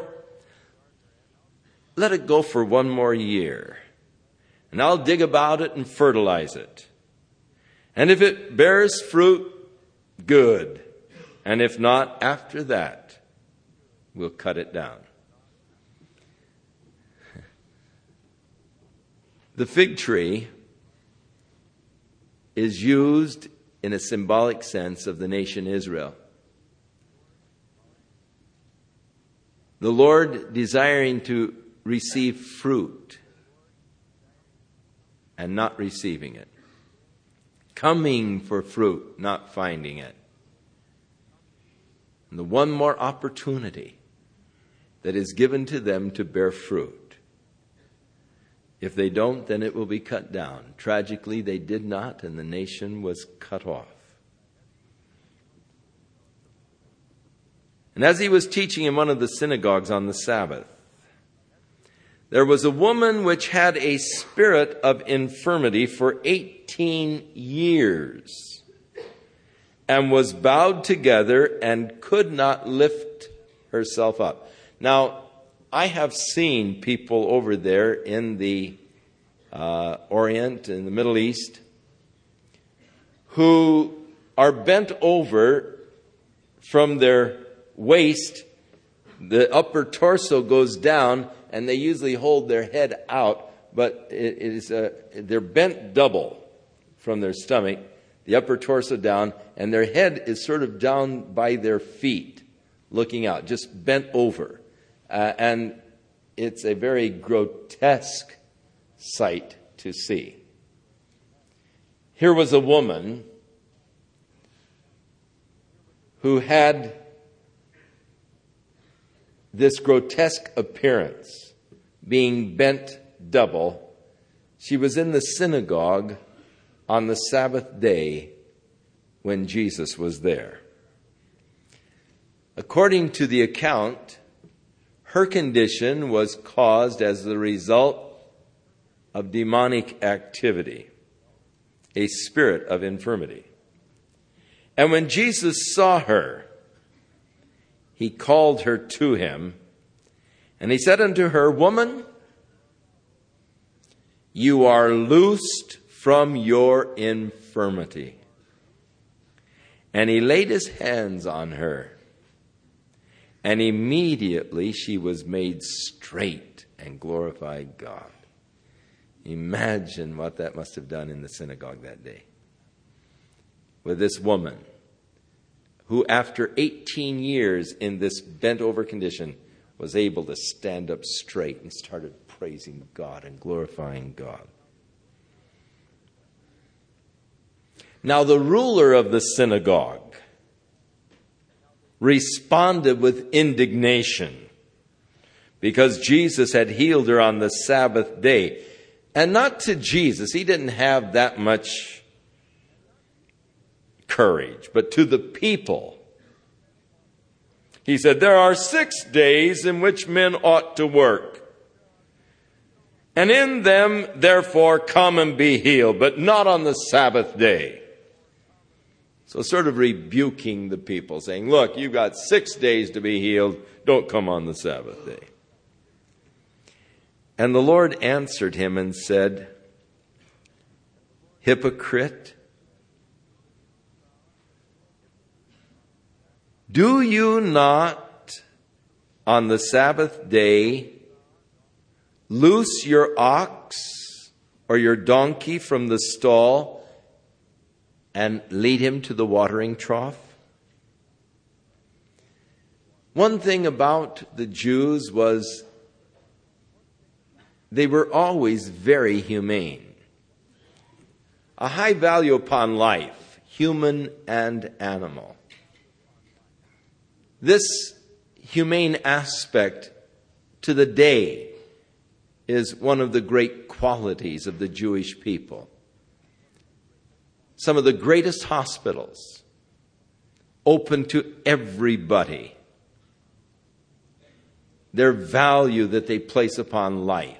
let it go for 1 more year, and I'll dig about it and fertilize it. And if it bears fruit, good. And if not, after that, we'll cut it down. The fig tree is used in a symbolic sense of the nation Israel. The Lord desiring to receive fruit and not receiving it. Coming for fruit, not finding it. And the one more opportunity that is given to them to bear fruit. If they don't, then it will be cut down. Tragically, they did not, and the nation was cut off. And as he was teaching in one of the synagogues on the Sabbath, there was a woman which had a spirit of infirmity for 18 years and was bowed together and could not lift herself up. Now, I have seen people over there in the Orient, in the Middle East, who are bent over from their waist. The upper torso goes down, and they usually hold their head out, but they're bent double from their stomach, the upper torso down, and their head is sort of down by their feet, looking out, just bent over. And it's a very grotesque sight to see. Here was a woman who had this grotesque appearance, being bent double. She was in the synagogue on the Sabbath day when Jesus was there. According to the account, her condition was caused as the result of demonic activity, a spirit of infirmity. And when Jesus saw her, he called her to him, and he said unto her, Woman, you are loosed from your infirmity. And he laid his hands on her, and immediately she was made straight and glorified God. Imagine what that must have done in the synagogue that day. With this woman, who after 18 years in this bent over condition was able to stand up straight and started praising God and glorifying God. Now the ruler of the synagogue responded with indignation because Jesus had healed her on the Sabbath day. And not to Jesus. He didn't have that much courage, but to the people. He said, there are 6 days in which men ought to work. And in them, therefore, come and be healed, but not on the Sabbath day. So sort of rebuking the people, saying, look, you've got 6 days to be healed. Don't come on the Sabbath day. And the Lord answered him and said, hypocrite, do you not on the Sabbath day loose your ox or your donkey from the stall and lead him to the watering trough? One thing about the Jews was they were always very humane. A high value upon life, human and animal. This humane aspect to the day is one of the great qualities of the Jewish people. Some of the greatest hospitals open to everybody. Their value that they place upon life.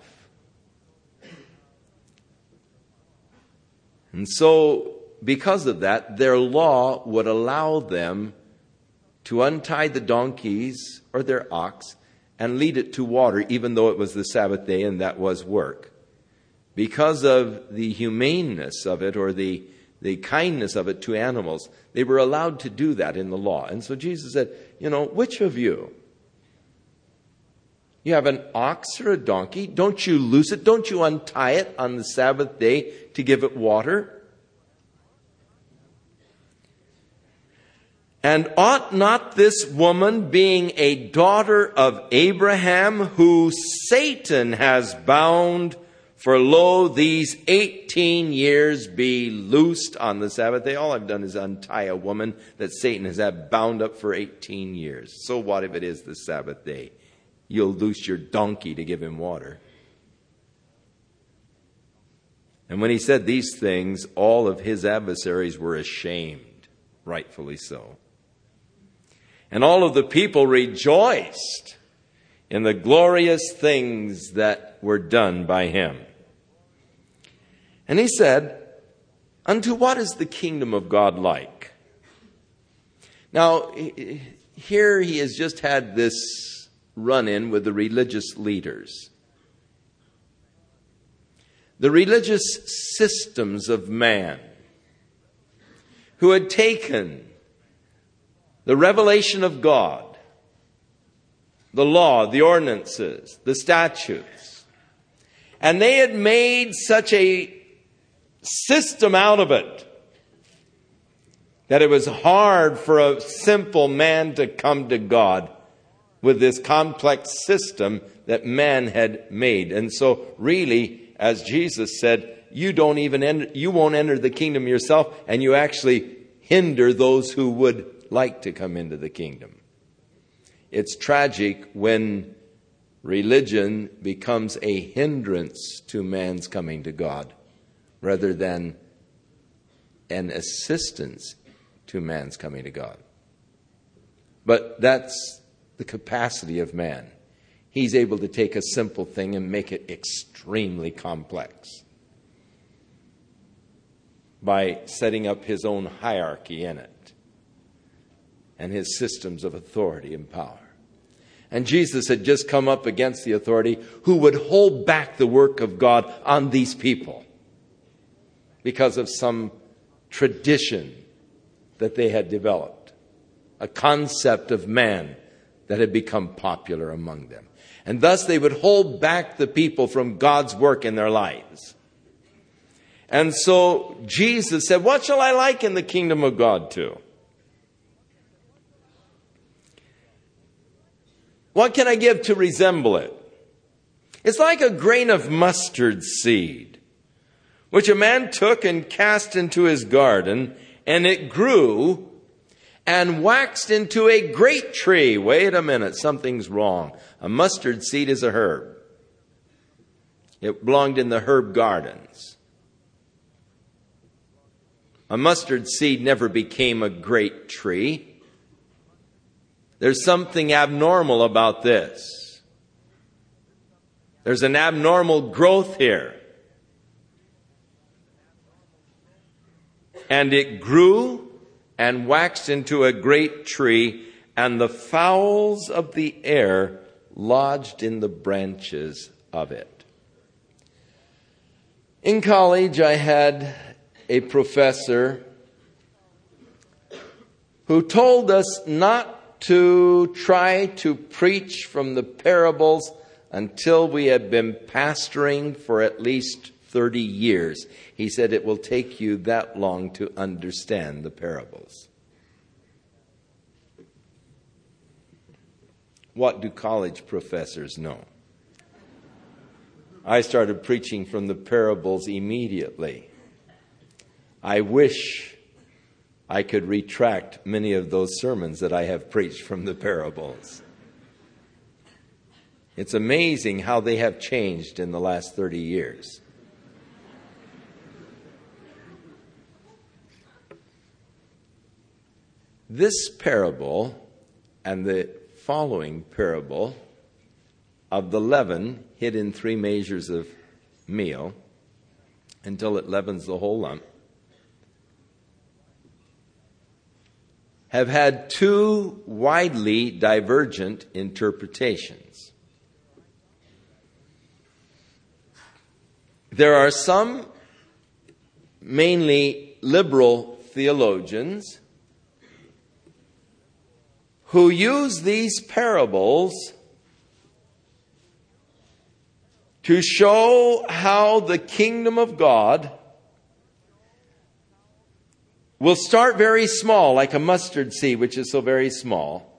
And so, because of that, their law would allow them to untie the donkeys or their ox and lead it to water, even though it was the Sabbath day and that was work. Because of the humaneness of it or the kindness of it to animals, they were allowed to do that in the law. And so Jesus said, which of you? You have an ox or a donkey. Don't you loose it? Don't you untie it on the Sabbath day to give it water? And ought not this woman, being a daughter of Abraham, who Satan has bound for lo, these 18 years be loosed on the Sabbath day? All I've done is untie a woman that Satan has had bound up for 18 years. So what if it is the Sabbath day? You'll loose your donkey to give him water. And when he said these things, all of his adversaries were ashamed, rightfully so. And all of the people rejoiced in the glorious things that were done by him. And he said, unto what is the kingdom of God like? Now, here he has just had this run-in with the religious leaders. The religious systems of man who had taken the revelation of God, the law, the ordinances, the statutes, and they had made such a system out of it that it was hard for a simple man to come to God with this complex system that man had made. And so really, as Jesus said, you won't enter the kingdom yourself, and you actually hinder those who would like to come into the kingdom. It's tragic when religion becomes a hindrance to man's coming to God rather than an assistance to man's coming to God. But that's the capacity of man. He's able to take a simple thing and make it extremely complex by setting up his own hierarchy in it and his systems of authority and power. And Jesus had just come up against the authority who would hold back the work of God on these people because of some tradition that they had developed, a concept of man that had become popular among them. And thus they would hold back the people from God's work in their lives. And so Jesus said, what shall I liken the kingdom of God to? What can I give to resemble it? It's like a grain of mustard seed, which a man took and cast into his garden, and it grew and waxed into a great tree. Wait a minute, something's wrong. A mustard seed is a herb. It belonged in the herb gardens. A mustard seed never became a great tree. There's something abnormal about this. There's an abnormal growth here. And it grew and waxed into a great tree, and the fowls of the air lodged in the branches of it. In college, I had a professor who told us not to try to preach from the parables until we had been pastoring for at least 30 years. He said it will take you that long to understand the parables. What do college professors know? I started preaching from the parables immediately. I wish I could retract many of those sermons that I have preached from the parables. It's amazing how they have changed in the last 30 years. This parable and the following parable of the leaven hid in 3 measures of meal until it leavens the whole lump have had 2 widely divergent interpretations. There are some, mainly liberal theologians, who use these parables to show how the kingdom of God will start very small, like a mustard seed, which is so very small.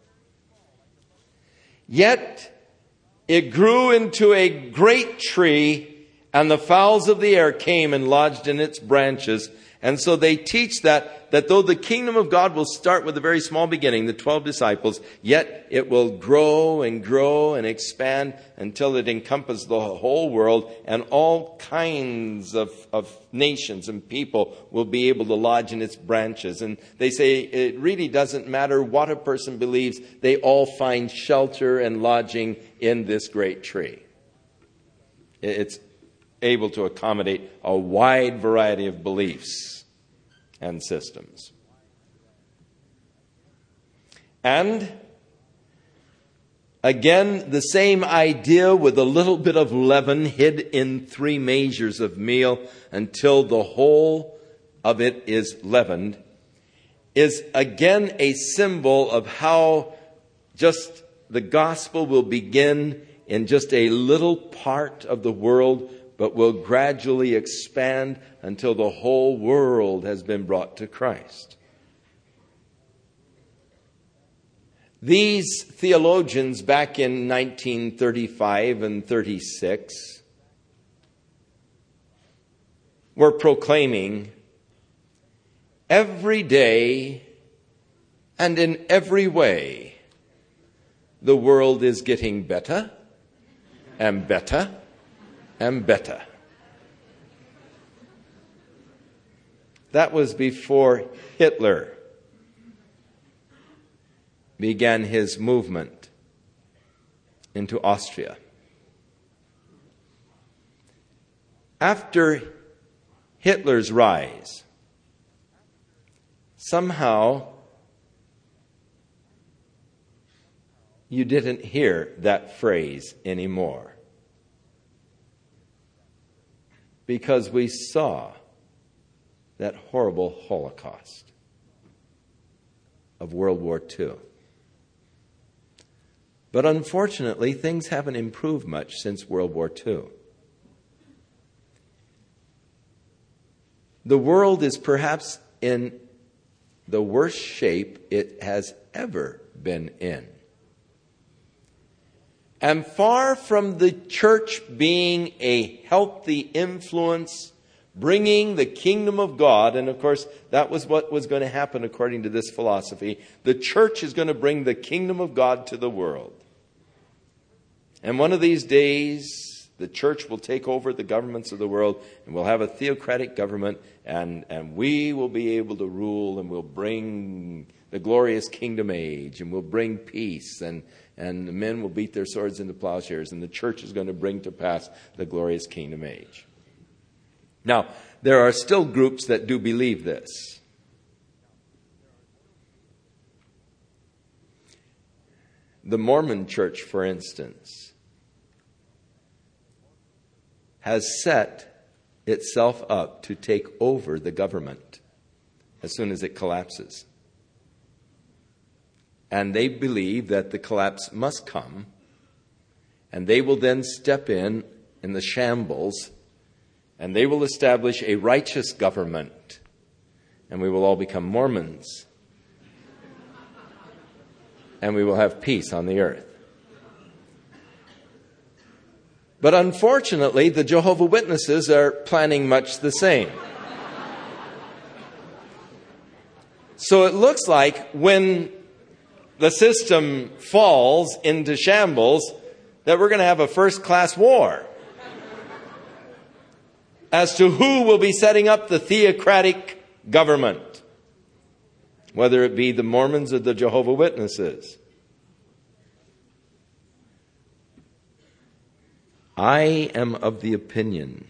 Yet it grew into a great tree, and the fowls of the air came and lodged in its branches. And so they teach that though the kingdom of God will start with a very small beginning, the 12 disciples, yet it will grow and expand until it encompasses the whole world, and all kinds of nations and people will be able to lodge in its branches. And they say it really doesn't matter what a person believes, they all find shelter and lodging in this great tree. It's able to accommodate a wide variety of beliefs and systems. And again, the same idea with a little bit of leaven hid in 3 measures of meal until the whole of it is leavened, is again a symbol of how just the gospel will begin in just a little part of the world, but will gradually expand until the whole world has been brought to Christ. These theologians back in 1935 and 36 were proclaiming every day and in every way the world is getting better and better and better. That was before Hitler began his movement into Austria. After Hitler's rise, somehow you didn't hear that phrase anymore, because we saw that horrible Holocaust of World War II. But unfortunately, things haven't improved much since World War II. The world is perhaps in the worst shape it has ever been in. And far from the church being a healthy influence, bringing the kingdom of God, and of course that was what was going to happen according to this philosophy, the church is going to bring the kingdom of God to the world. And one of these days, The church will take over the governments of the world, and we'll have a theocratic government, and we will be able to rule, and we'll bring the glorious kingdom age, and we'll bring peace, and the men will beat their swords into plowshares, and the church is going to bring to pass the glorious kingdom age. Now, there are still groups that do believe this. The Mormon Church, for instance, has set itself up to take over the government as soon as it collapses. And they believe that the collapse must come, and they will then step in the shambles, and they will establish a righteous government, and we will all become Mormons, and we will have peace on the earth. But unfortunately, the Jehovah's Witnesses are planning much the same. So it looks like when the system falls into shambles, that we're going to have a first-class war as to who will be setting up the theocratic government, whether it be the Mormons or the Jehovah's Witnesses. I am of the opinion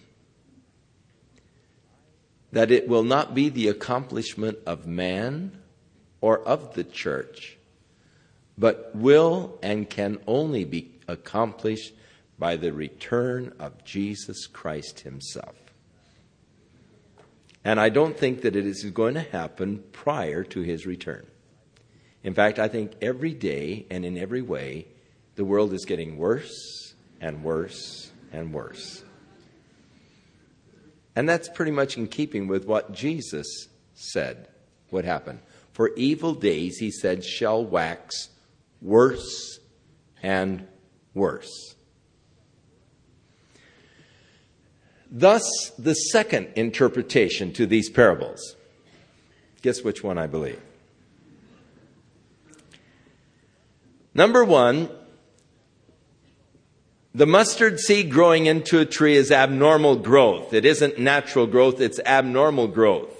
that it will not be the accomplishment of man or of the church, but will and can only be accomplished by the return of Jesus Christ himself. And I don't think that it is going to happen prior to his return. In fact, I think every day and in every way, the world is getting worse and worse and worse. And that's pretty much in keeping with what Jesus said would happen. For evil days, he said, shall wax worse and worse. Thus, the second interpretation to these parables. Guess which one I believe? Number one, the mustard seed growing into a tree is abnormal growth. It isn't natural growth, it's abnormal growth.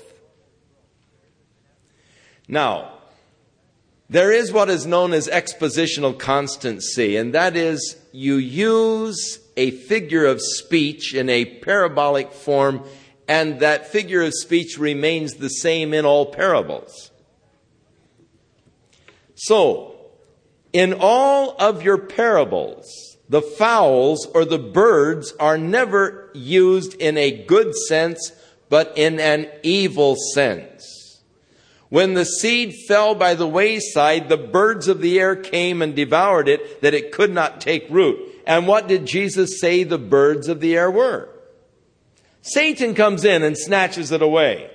Now, there is what is known as expositional constancy, and that is you use a figure of speech in a parabolic form, and that figure of speech remains the same in all parables. So, in all of your parables, the fowls or the birds are never used in a good sense, but in an evil sense. When the seed fell by the wayside, the birds of the air came and devoured it, that it could not take root. And what did Jesus say the birds of the air were? Satan comes in and snatches it away.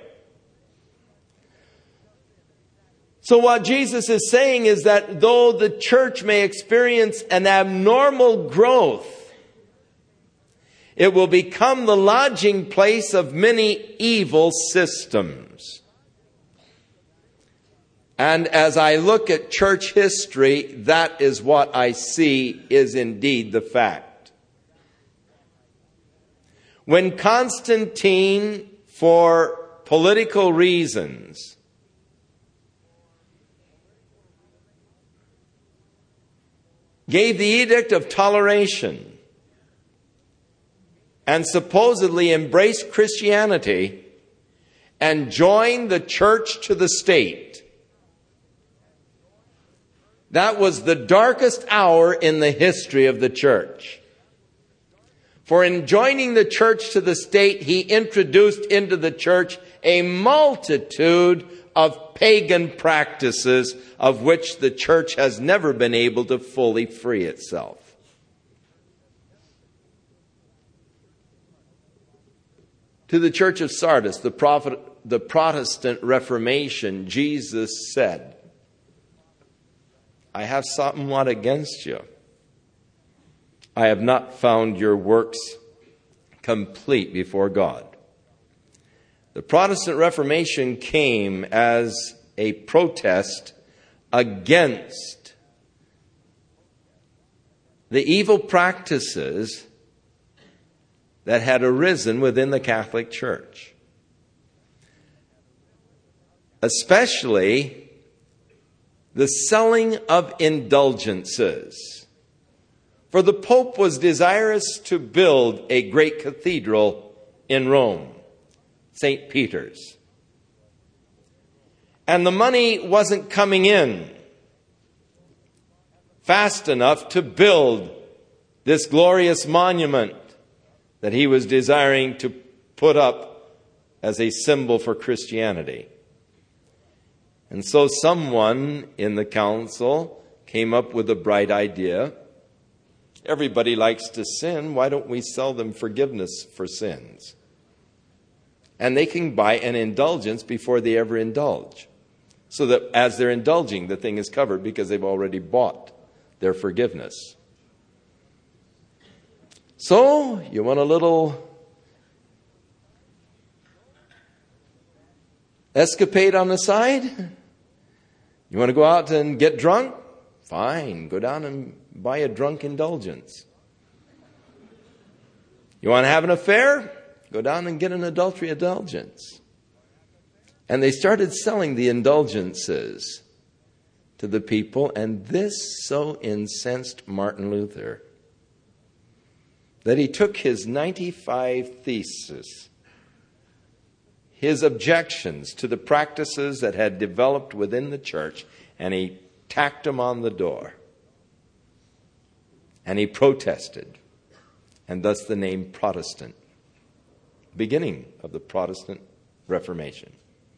So what Jesus is saying is that though the church may experience an abnormal growth, it will become the lodging place of many evil systems. And as I look at church history, that is what I see is indeed the fact. When Constantine, for political reasons, gave the Edict of Toleration and supposedly embraced Christianity and joined the church to the state, that was the darkest hour in the history of the church. For in joining the church to the state, he introduced into the church a multitude of pagan practices of which the church has never been able to fully free itself. To the church of Sardis, the Protestant Reformation, Jesus said, I have somewhat against you. I have not found your works complete before God. The Protestant Reformation came as a protest against the evil practices that had arisen within the Catholic Church. Especially the selling of indulgences. For the Pope was desirous to build a great cathedral in Rome, St. Peter's. And the money wasn't coming in fast enough to build this glorious monument that he was desiring to put up as a symbol for Christianity. And so someone in the council came up with a bright idea. Everybody likes to sin. Why don't we sell them forgiveness for sins? And they can buy an indulgence before they ever indulge. So that as they're indulging, the thing is covered because they've already bought their forgiveness. So, you want a little escapade on the side? You want to go out and get drunk? Fine, go down and buy a drunk indulgence. You want to have an affair? Go down and get an adultery indulgence. And they started selling the indulgences to the people, and this so incensed Martin Luther that he took his 95 theses, his objections to the practices that had developed within the church, and he tacked them on the door. And he protested, and thus the name Protestant, beginning of the Protestant Reformation.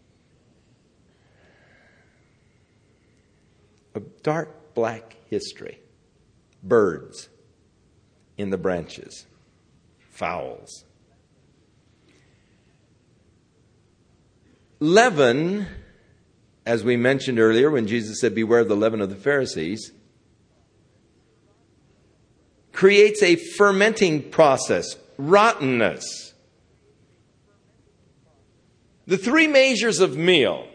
A dark black history. Birds in the branches. Fowls. Leaven, as we mentioned earlier when Jesus said, beware of the leaven of the Pharisees, creates a fermenting process, rottenness. The three measures of meal.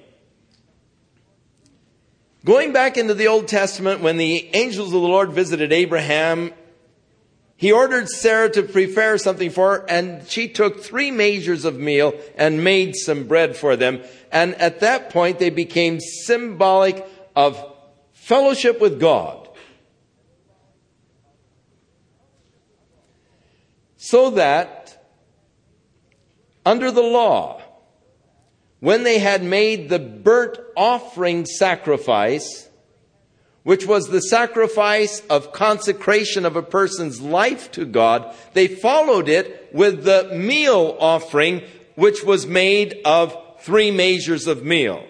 Going back into the Old Testament, when the angels of the Lord visited Abraham, he ordered Sarah to prepare something for her, and she took 3 measures of meal and made some bread for them. And at that point, they became symbolic of fellowship with God. So that, under the law, when they had made the burnt offering sacrifice, which was the sacrifice of consecration of a person's life to God, they followed it with the meal offering, which was made of 3 measures of meal.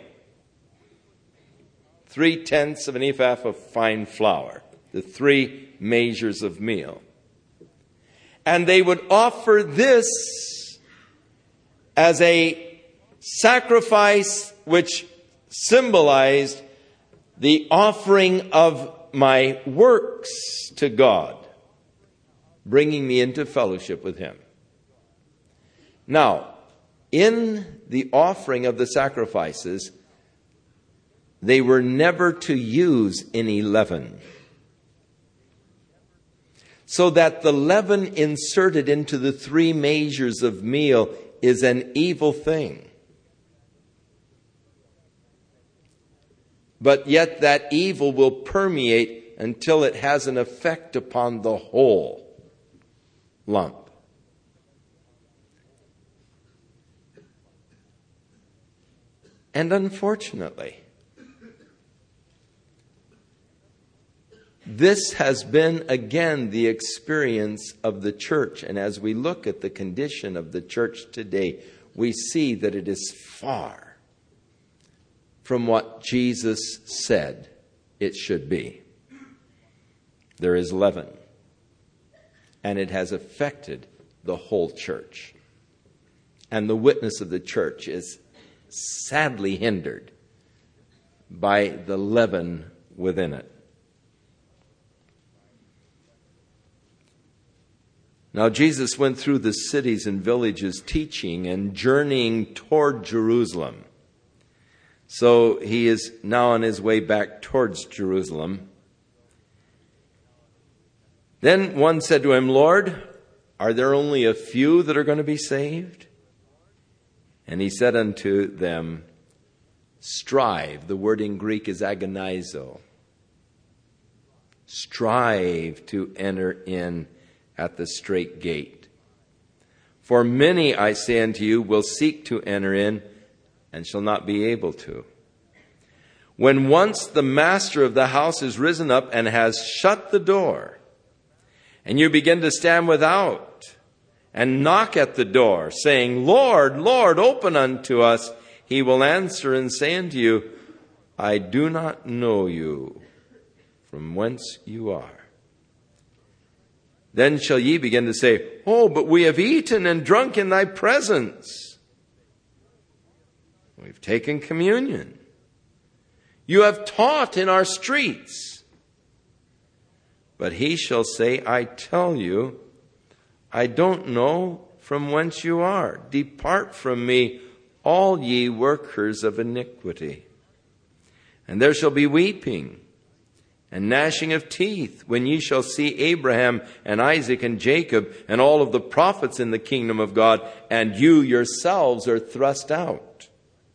3/10 of an ephah of fine flour. The 3 measures of meal. And they would offer this as a sacrifice which symbolized the offering of my works to God, bringing me into fellowship with Him. Now, in the offering of the sacrifices, they were never to use any leaven, so that the leaven inserted into the 3 measures of meal is an evil thing. But yet that evil will permeate until it has an effect upon the whole lump. And unfortunately, this has been again the experience of the church. And as we look at the condition of the church today, we see that it is far from what Jesus said it should be. There is leaven, and it has affected the whole church. And the witness of the church is sadly hindered by the leaven within it. Now, Jesus went through the cities and villages teaching and journeying toward Jerusalem. So he is now on his way back towards Jerusalem. Then one said to him, Lord, Are there only a few that are going to be saved? And he said unto them, strive. The word in Greek is agonizo. Strive to enter in at the strait gate. For many, I say unto you, will seek to enter in and shall not be able to. When once the master of the house is risen up and has shut the door, and you begin to stand without and knock at the door, saying, Lord, Lord, open unto us, he will answer and say unto you, I do not know you, from whence you are. Then shall ye begin to say, oh, but we have eaten and drunk in thy presence. We've taken communion. You have taught in our streets. But he shall say, I tell you, I don't know from whence you are. Depart from me, all ye workers of iniquity. And there shall be weeping and gnashing of teeth when ye shall see Abraham and Isaac and Jacob and all of the prophets in the kingdom of God, and you yourselves are thrust out.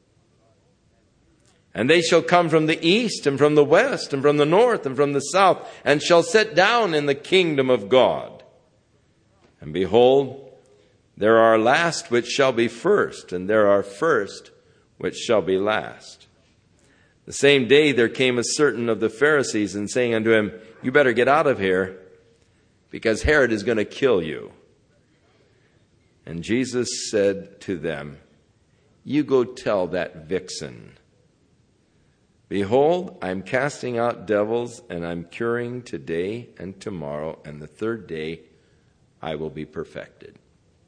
And they shall come from the east and from the west and from the north and from the south, and shall sit down in the kingdom of God. And behold, there are last which shall be first, and there are first which shall be last. The same day there came a certain of the Pharisees, and saying unto him, you better get out of here, because Herod is going to kill you. And Jesus said to them, you go tell that vixen, behold, I am casting out devils, and I am curing today and tomorrow, and the third day I will be perfected.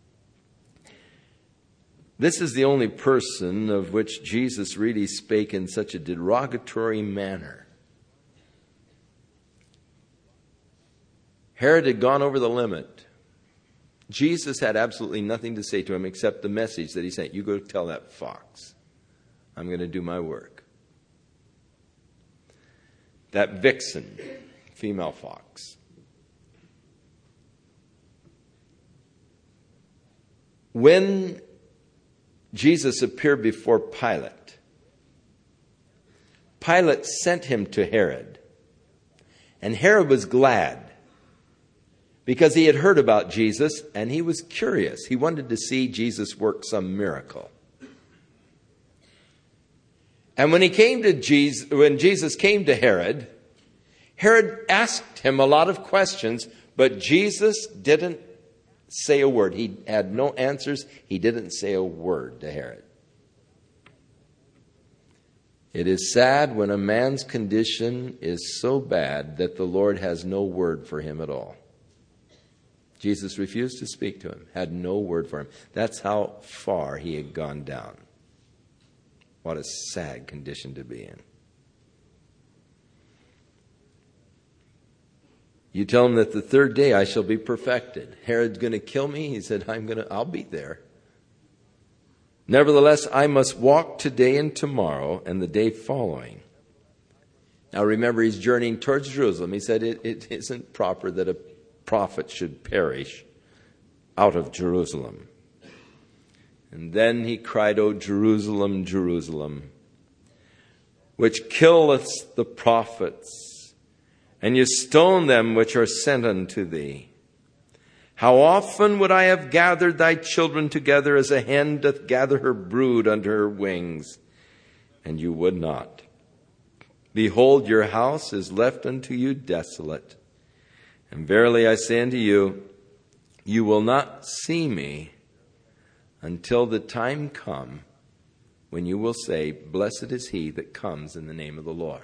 This is the only person of which Jesus really spake in such a derogatory manner. Herod had gone over the limit. Jesus had absolutely nothing to say to him except the message that he sent. You go tell that fox, I'm going to do my work. That vixen, female fox. When Jesus appeared before Pilate, Pilate sent him to Herod. And Herod was glad because he had heard about Jesus and he was curious. He wanted to see Jesus work some miracle. And when Jesus came to Herod, Herod asked him a lot of questions, but Jesus didn't say a word. He had no answers. He didn't say a word to Herod. It is sad when a man's condition is so bad that the Lord has no word for him at all. Jesus refused to speak to him, had no word for him. That's how far he had gone down. What a sad condition to be in. You tell him that the third day I shall be perfected. Herod's going to kill me. He said, I'll be there. Nevertheless, I must walk today and tomorrow and the day following. Now remember, he's journeying towards Jerusalem. He said it isn't proper that a prophet should perish out of Jerusalem. And then he cried, O Jerusalem, Jerusalem, which killeth the prophets, and you stone them which are sent unto thee. How often would I have gathered thy children together as a hen doth gather her brood under her wings, and you would not. Behold, your house is left unto you desolate. And verily I say unto you, you will not see me until the time come when you will say, blessed is he that comes in the name of the Lord.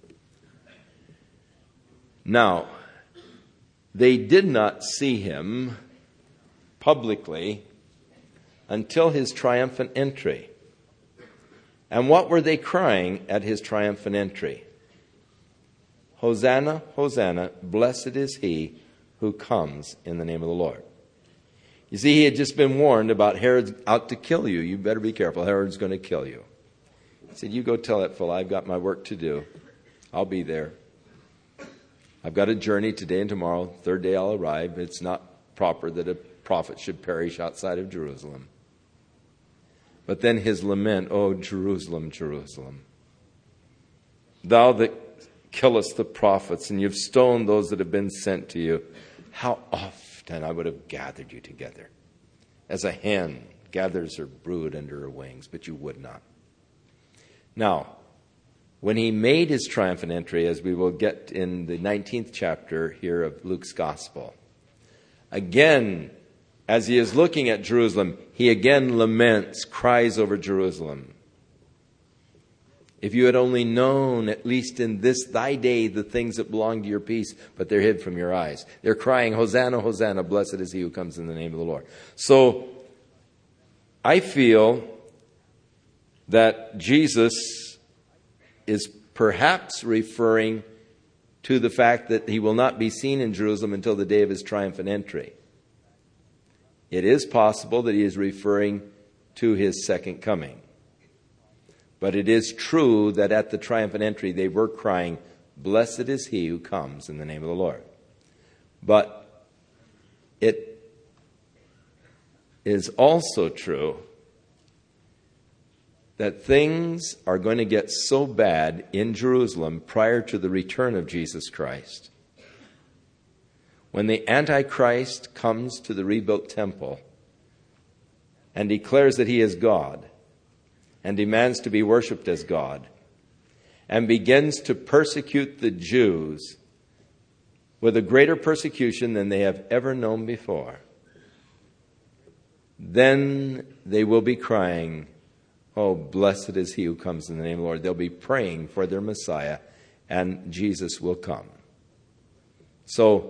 Now, they did not see him publicly until his triumphant entry. And what were they crying at his triumphant entry? Hosanna, Hosanna, blessed is he who comes in the name of the Lord. You see, he had just been warned about Herod's out to kill you. You better be careful. Herod's going to kill you. He said, you go tell that fellow I've got my work to do. I'll be there. I've got a journey today and tomorrow. Third day I'll arrive. It's not proper that a prophet should perish outside of Jerusalem. But then his lament, "O Jerusalem, Jerusalem, thou that killest the prophets, and you've stoned those that have been sent to you, how often I would have gathered you together, as a hen gathers her brood under her wings, but you would not." Now, when he made his triumphant entry, as we will get in the 19th chapter here of Luke's Gospel, again, as he is looking at Jerusalem, he again laments, cries over Jerusalem. "If you had only known, at least in this thy day, the things that belong to your peace, but they're hid from your eyes." They're crying, "Hosanna, Hosanna, blessed is he who comes in the name of the Lord." So I feel that Jesus is perhaps referring to the fact that he will not be seen in Jerusalem until the day of his triumphant entry. It is possible that he is referring to his second coming. But it is true that at the triumphant entry they were crying, "Blessed is he who comes in the name of the Lord." But it is also true that things are going to get so bad in Jerusalem prior to the return of Jesus Christ. When the Antichrist comes to the rebuilt temple and declares that he is God and demands to be worshipped as God and begins to persecute the Jews with a greater persecution than they have ever known before, then they will be crying, "Oh, blessed is he who comes in the name of the Lord." They'll be praying for their Messiah, and Jesus will come. So,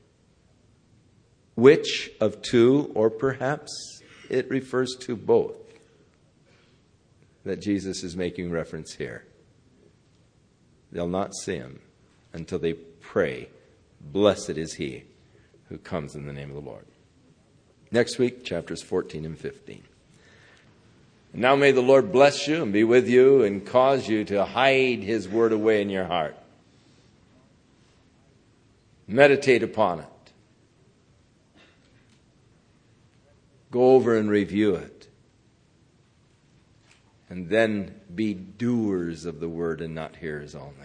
which of two, or perhaps it refers to both, that Jesus is making reference here? They'll not see him until they pray, "Blessed is he who comes in the name of the Lord." Next week, chapters 14 and 15. And now may the Lord bless you and be with you and cause you to hide his word away in your heart. Meditate upon it. Go over and review it. And then be doers of the word and not hearers only.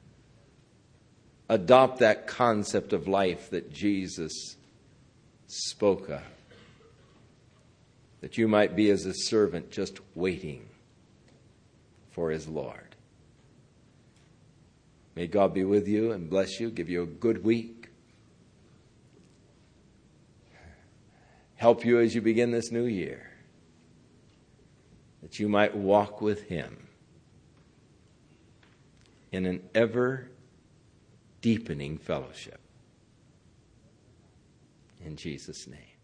Adopt that concept of life that Jesus spoke of, that you might be as a servant just waiting for his Lord. May God be with you and bless you, give you a good week. Help you as you begin this new year, that you might walk with him in an ever deepening fellowship. In Jesus' name.